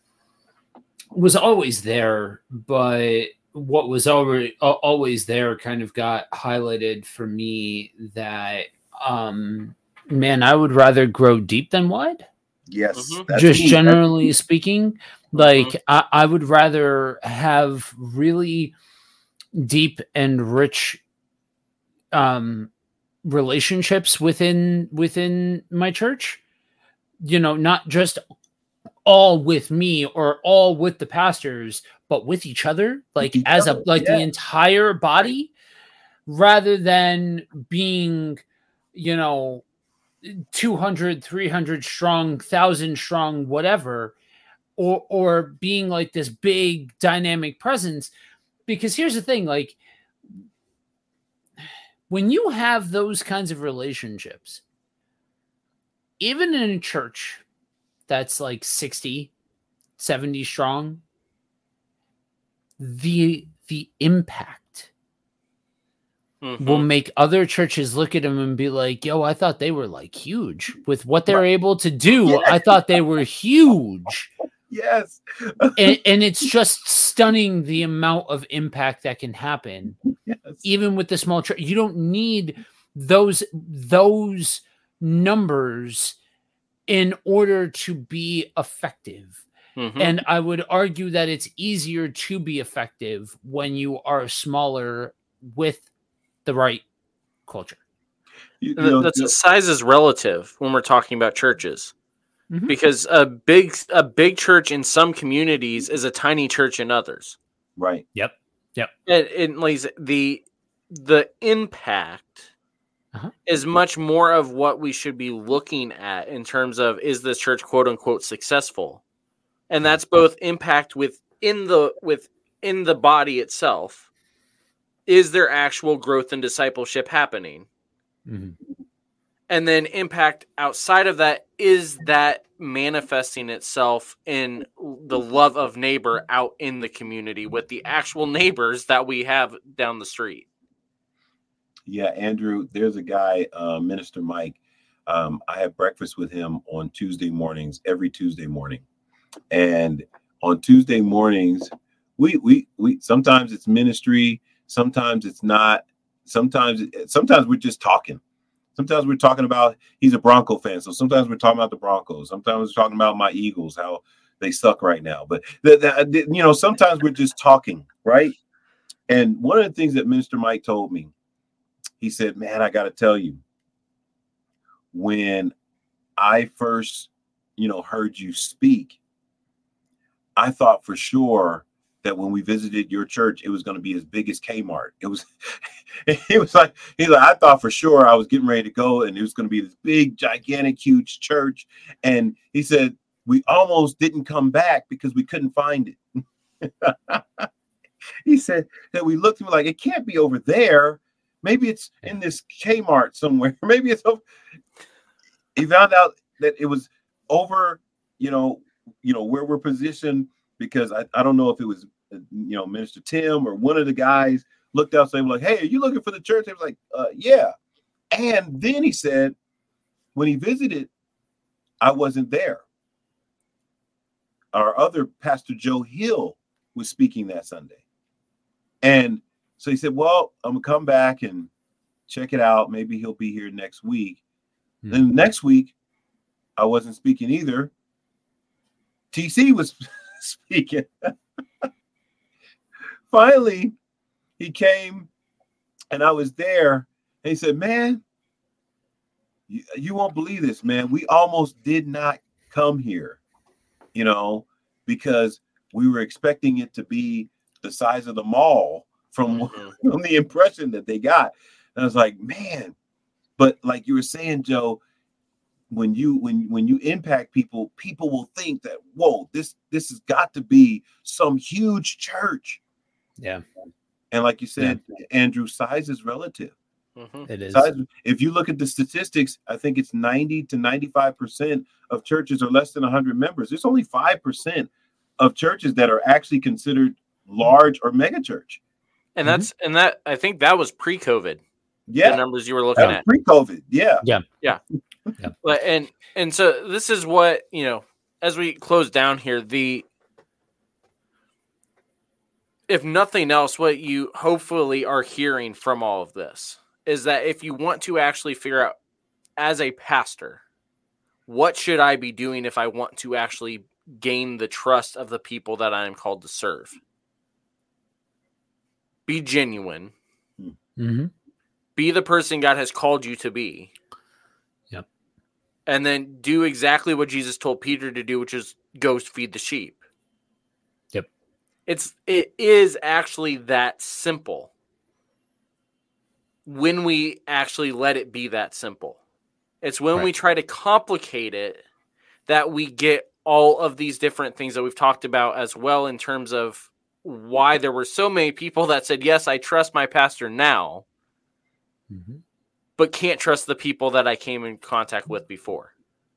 was always there, but what was already always there kind of got highlighted for me that, um, man, I would rather grow deep than wide. Yes. Mm-hmm. Just me. Generally that's speaking, like mm-hmm. I, I would rather have really deep and rich, um, relationships within, within my church, you know, not just all with me or all with the pastors, but with each other, like each as other. a, like yeah. the entire body, rather than being, you know, two hundred, three hundred strong, thousand strong, whatever, or, or being like this big dynamic presence. Because here's the thing, like when you have those kinds of relationships, even in a church that's like sixty, seventy strong, the the impact mm-hmm. will make other churches look at them and be like, yo, I thought they were like huge with what they're able to do. Yes. I thought they were huge. Yes. and, and it's just stunning the amount of impact that can happen. Yes. Even with the small church. You don't need those those numbers in order to be effective. Mm-hmm. And I would argue that it's easier to be effective when you are smaller with the right culture. You, you know, That's you know, size is relative when we're talking about churches, mm-hmm. because a big a big church in some communities is a tiny church in others. Right. Yep. Yep. And, and like the the impact uh-huh. is much more of what we should be looking at in terms of, is this church quote unquote successful? And that's both impact within the within the body itself. Is there actual growth and discipleship happening? Mm-hmm. And then impact outside of that, is that manifesting itself in the love of neighbor out in the community with the actual neighbors that we have down the street? Yeah, Andrew, there's a guy, uh, Minister Mike. Um, I have breakfast with him on Tuesday mornings, every Tuesday morning. And on Tuesday mornings, we we we sometimes it's ministry, sometimes it's not. Sometimes sometimes we're just talking. Sometimes we're talking about, he's a Bronco fan, so sometimes we're talking about the Broncos. Sometimes we're talking about my Eagles, how they suck right now. But the, the, you know, sometimes we're just talking, right? And one of the things that Minister Mike told me, he said, "Man, I got to tell you, when I first, you know, heard you speak, I thought for sure that when we visited your church, it was going to be as big as Kmart. It was, it was like, he's like, I thought for sure I was getting ready to go and it was going to be this big, gigantic, huge church. And he said, we almost didn't come back because we couldn't find it. He said that we looked and we're like, it can't be over there. Maybe it's in this Kmart somewhere. Maybe it's over. He found out that it was over, you know, you know, where we're positioned, because I, I don't know if it was, you know, Minister Tim or one of the guys looked out saying like, hey, are you looking for the church? He was like, uh, yeah. And then he said, when he visited, I wasn't there. Our other pastor, Joe Hill, was speaking that Sunday. And so he said, well, I'm going to come back and check it out. Maybe he'll be here next week. Mm-hmm. Then next week, I wasn't speaking either. T C was speaking. Finally, he came and I was there. And he said, man, you, you won't believe this, man. We almost did not come here, you know, because we were expecting it to be the size of the mall from, mm-hmm. from the impression that they got. And I was like, man, but like you were saying, Joe, when you when when you impact people, people will think that, whoa, this this has got to be some huge church. Yeah. And like you said, yeah. Andrew, size is relative. Mm-hmm. It is. Size, if you look at the statistics, I think it's ninety to ninety-five percent of churches are less than one hundred members. There's only five percent of churches that are actually considered large or mega church. And that's mm-hmm. and that I think that was pre-COVID. Yeah. The numbers you were looking at. Pre-COVID. Yeah. Yeah. Yeah. Yeah. And and so this is what, you know, as we close down here, the if nothing else, what you hopefully are hearing from all of this is that if you want to actually figure out as a pastor, what should I be doing if I want to actually gain the trust of the people that I am called to serve? Be genuine. Mm-hmm. Be the person God has called you to be. Yep. And then do exactly what Jesus told Peter to do, which is go feed the sheep. Yep. It's it is actually that simple. When we actually let it be that simple. It's when right. we try to complicate it that we get all of these different things that we've talked about as well, in terms of why there were so many people that said, yes, I trust my pastor now, mm-hmm. but can't trust the people that I came in contact with before.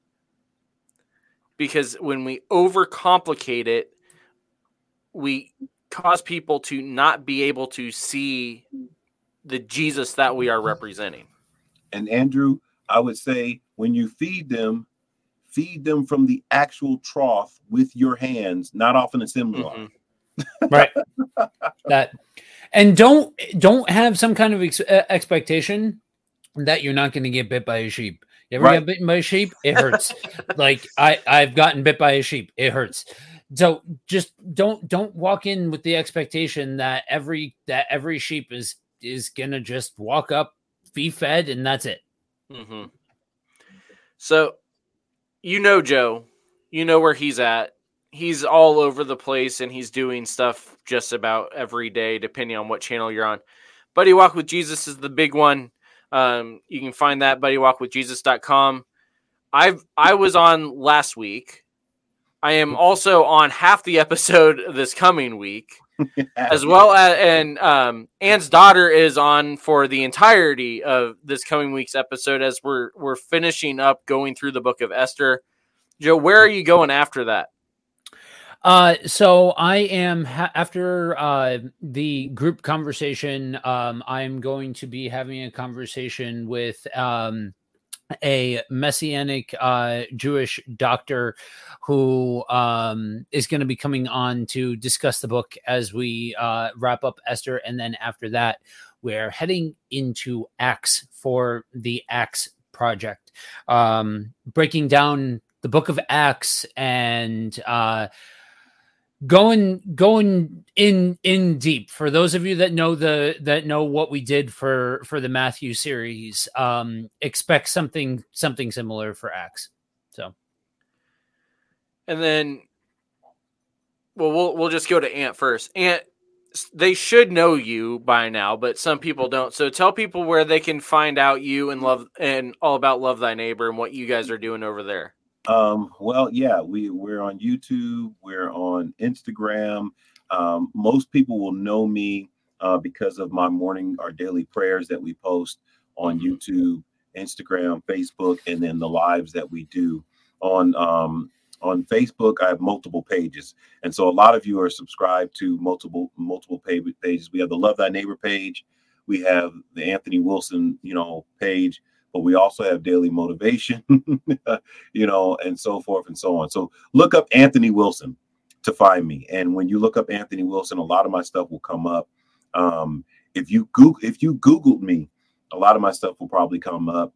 Because when we overcomplicate it, we cause people to not be able to see the Jesus that we are representing. And Andrew, I would say when you feed them, feed them from the actual trough with your hands, not off an assembly line. Mm-hmm. Right. That, and don't don't have some kind of ex- expectation that you're not going to get bit by a sheep. You ever right. get bitten by a sheep? It hurts. Like I I've gotten bit by a sheep. It hurts. So just don't don't walk in with the expectation that every that every sheep is is gonna just walk up, be fed, and that's it. Mm-hmm. So, you know, Joe, you know where he's at. He's all over the place, and he's doing stuff just about every day, depending on what channel you're on. Buddy Walk with Jesus is the big one. Um, you can find that buddy walk with jesus dot com. I've I was on last week. I am also on half the episode this coming week, as well as and um, Ann's daughter is on for the entirety of this coming week's episode as we're we're finishing up going through the book of Esther. Joe, where are you going after that? Uh, so I am ha- after uh, the group conversation. Um, I'm going to be having a conversation with um, a Messianic uh, Jewish doctor who um, is going to be coming on to discuss the book as we uh, wrap up Esther, and then after that, we're heading into Acts for the Acts project, um, breaking down the book of Acts and. Uh, Going going in in deep for those of you that know the that know what we did for for the Matthew series, um, expect something something similar for Acts. So, and then well, we'll we'll just go to Ant first. Ant, they should know you by now, but some people don't. So tell people where they can find out you and love and all about Love Thy Neighbor and what you guys are doing over there. Um, well, yeah, we we're on YouTube, we're on Instagram. Um, most people will know me uh, because of my morning or daily prayers that we post on YouTube, Instagram, Facebook, and then the lives that we do on um, on Facebook. I have multiple pages, and so a lot of you are subscribed to multiple multiple pages. We have the Love Thy Neighbor page, we have the Anthony Wilson, you know, page, but we also have daily motivation, you know, and so forth and so on. So look up Anthony Wilson to find me, and when you look up Anthony Wilson, a lot of my stuff will come up. Um, if you Google, if you Googled me, a lot of my stuff will probably come up.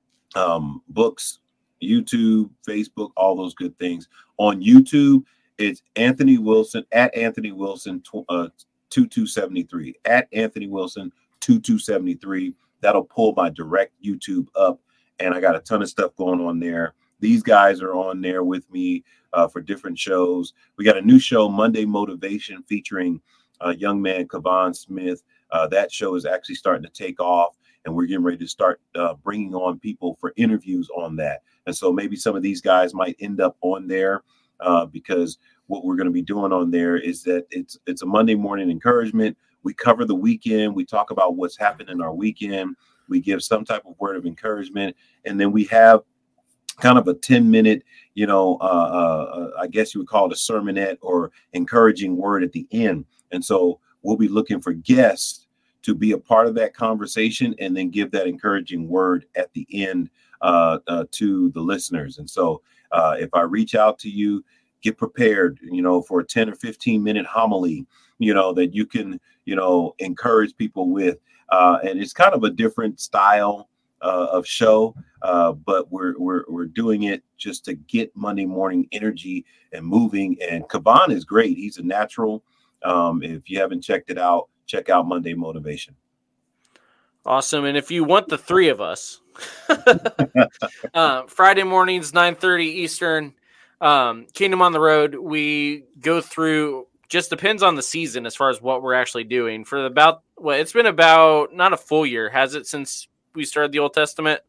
Um, books, YouTube, Facebook, all those good things. On YouTube, it's Anthony Wilson at Anthony Wilson uh, two two seven three at Anthony Wilson two two seven three. That'll pull my direct YouTube up, and I got a ton of stuff going on there. These guys are on there with me uh, for different shows. We got a new show, Monday Motivation, featuring a young man, Kavan Smith. Uh, that show is actually starting to take off, and we're getting ready to start uh, bringing on people for interviews on that. And so maybe some of these guys might end up on there uh, because what we're going to be doing on there is that it's it's a Monday morning encouragement. We cover the weekend. We talk about what's happened in our weekend. We give some type of word of encouragement, and then we have kind of a ten minute, you know, uh, uh, I guess you would call it a sermonette or encouraging word at the end. And so we'll be looking for guests to be a part of that conversation and then give that encouraging word at the end uh, uh, to the listeners. And so uh, if I reach out to you, get prepared, you know, for a ten or fifteen minute homily, you know, that you can, you know, encourage people with. Uh, and it's kind of a different style uh, of show, uh, but we're, we're, we're doing it just to get Monday morning energy and moving. And Kavan is great. He's a natural. Um, if you haven't checked it out, check out Monday Motivation. Awesome. And if you want the three of us, uh, Friday mornings, nine thirty Eastern, um, Kingdom on the Road, we go through, just depends on the season as far as what we're actually doing. For about, well, it's been about, not a full year, has it, since we started the Old Testament?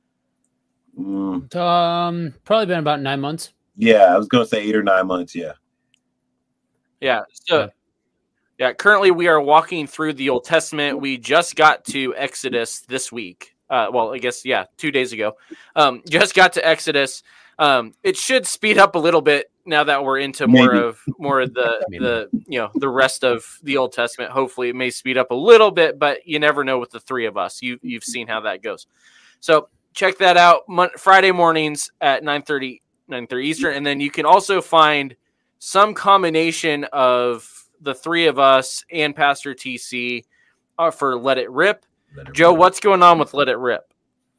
Mm. Um, probably been about nine months. Yeah, I was going to say eight or nine months, yeah. Yeah, so... Yeah. Yeah, currently we are walking through the Old Testament. We just got to Exodus this week. Uh, well, I guess, yeah, two days ago. Um, just got to Exodus. Um, it should speed up a little bit now that we're into more Maybe. of more of the the you know the rest of the Old Testament. Hopefully, it may speed up a little bit, but you never know with the three of us. You you've seen how that goes. So check that out. Mon- Friday mornings at nine thirty Eastern, and then you can also find some combination of the three of us and Pastor T C uh, for Let It Rip. Let it Joe, rip. What's going on with Let It Rip?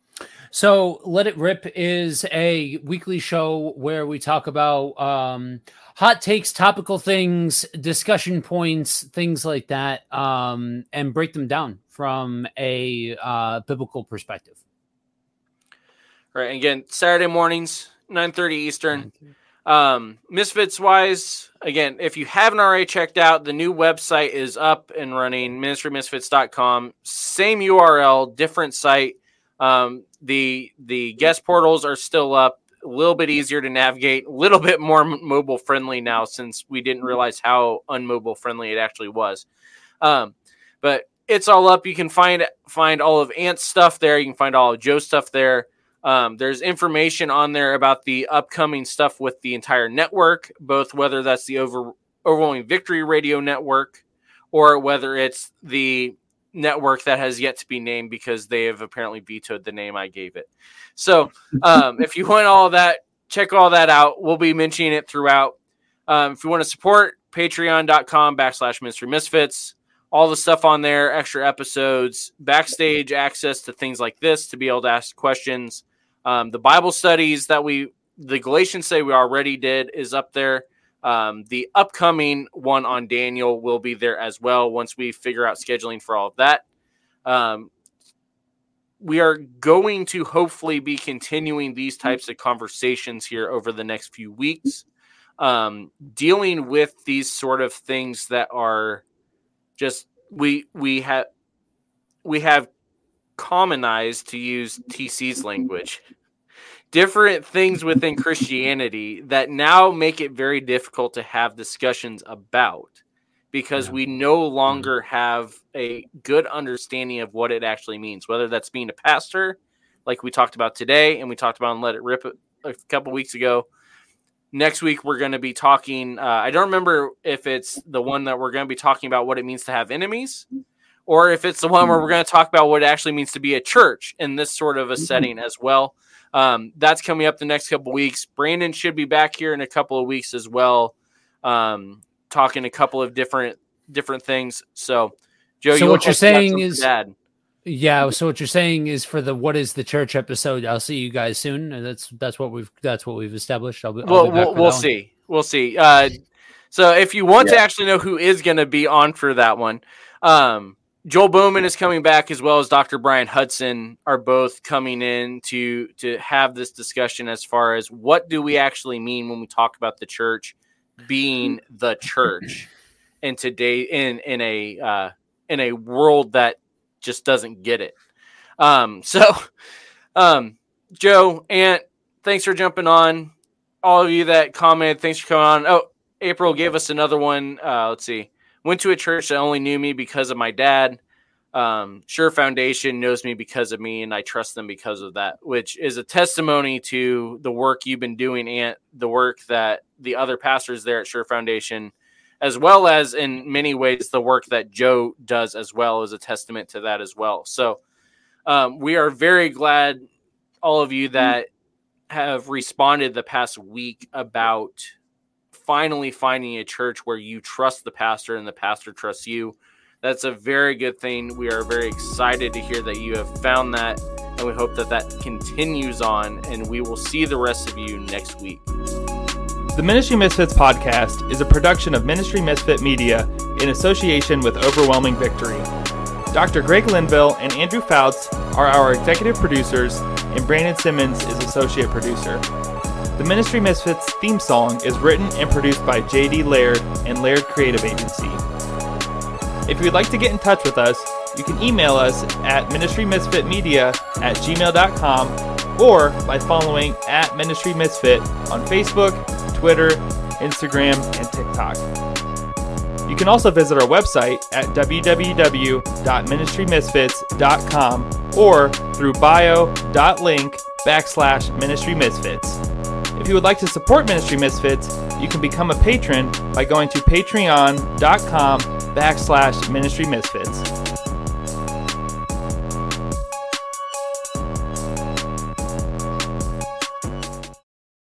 So Let It Rip is a weekly show where we talk about um, hot takes, topical things, discussion points, things like that, um, and break them down from a uh, biblical perspective. All right. And again, Saturday mornings, nine thirty Eastern. Um, Misfits wise, again, if you haven't already checked out, the new website is up and running, ministry misfits dot com. Same U R L, different site. Um, the the guest portals are still up, a little bit easier to navigate, a little bit more mobile friendly now since we didn't realize how unmobile friendly it actually was. Um, but it's all up. You can find find all of Ant's stuff there. You can find all of Joe's stuff there. Um, there's information on there about the upcoming stuff with the entire network, both whether that's the over, Overwhelming Victory Radio Network or whether it's the network that has yet to be named because they have apparently vetoed the name I gave it. So um, if you want all of that, check all that out. We'll be mentioning it throughout. Um, if you want to support, patreon.com backslash Ministry Misfits. All the stuff on there, extra episodes, backstage access to things like this to be able to ask questions. Um, the Bible studies that we, the Galatians say we already did is up there. Um, the upcoming one on Daniel will be there as well once we figure out scheduling for all of that. Um, we are going to hopefully be continuing these types of conversations here over the next few weeks. um, dealing with these sort of things that are just we we have we have commonized, to use T C's language, different things within Christianity that now make it very difficult to have discussions about, because yeah. we no longer have a good understanding of what it actually means, whether that's being a pastor, like we talked about today, and we talked about on Let It Rip a couple weeks ago. Next week, we're going to be talking, uh, I don't remember if it's the one that we're going to be talking about what it means to have enemies, or if it's the one where we're going to talk about what it actually means to be a church in this sort of a setting as well. Um, that's coming up the next couple of weeks. Brandon should be back here in a couple of weeks as well, um, talking a couple of different different things. So, Joe, so you what you're saying is, dad. yeah. So what you're saying is, for the "What is the Church" episode, I'll see you guys soon, and that's that's what we've that's what we've established. I'll be, I'll well, be back we'll, we'll see, we'll see. Uh, so if you want yeah. to actually know who is going to be on for that one, um, Joel Bowman is coming back, as well as Doctor Brian Hudson are both coming in to to have this discussion as far as what do we actually mean when we talk about the church being the church in today in in a uh, in a world that just doesn't get it. Um, so, um, Joe, Ant, thanks for jumping on. All of you that commented, thanks for coming on. Oh, April gave us another one. Uh, let's see. Went to a church that only knew me because of my dad. Um, Sure Foundation knows me because of me, and I trust them because of that, which is a testimony to the work you've been doing, and the work that the other pastors there at Sure Foundation, as well as in many ways the work that Joe does as well, is a testament to that as well. So um, we are very glad, all of you that have responded the past week, about finally finding a church where you trust the pastor and the pastor trusts you. That's a very good thing. We are very excited to hear that you have found that, and we hope that that continues on, and we will see the rest of you next week. The Ministry Misfits podcast is a production of Ministry Misfit Media in association with Overwhelming Victory. Doctor Greg Linville and Andrew Fouts are our executive producers, and Brandon Simmons is associate producer. The Ministry Misfits theme song is written and produced by J D Laird and Laird Creative Agency. If you would like to get in touch with us, you can email us at ministrymisfitmedia at gmail dot com, or by following at Ministry Misfit on Facebook, Twitter, Instagram, and TikTok. You can also visit our website at w w w dot ministry misfits dot com or through bio.link backslash Ministry Misfits. If you would like to support Ministry Misfits, you can become a patron by going to patreon.com backslash Ministry Misfits.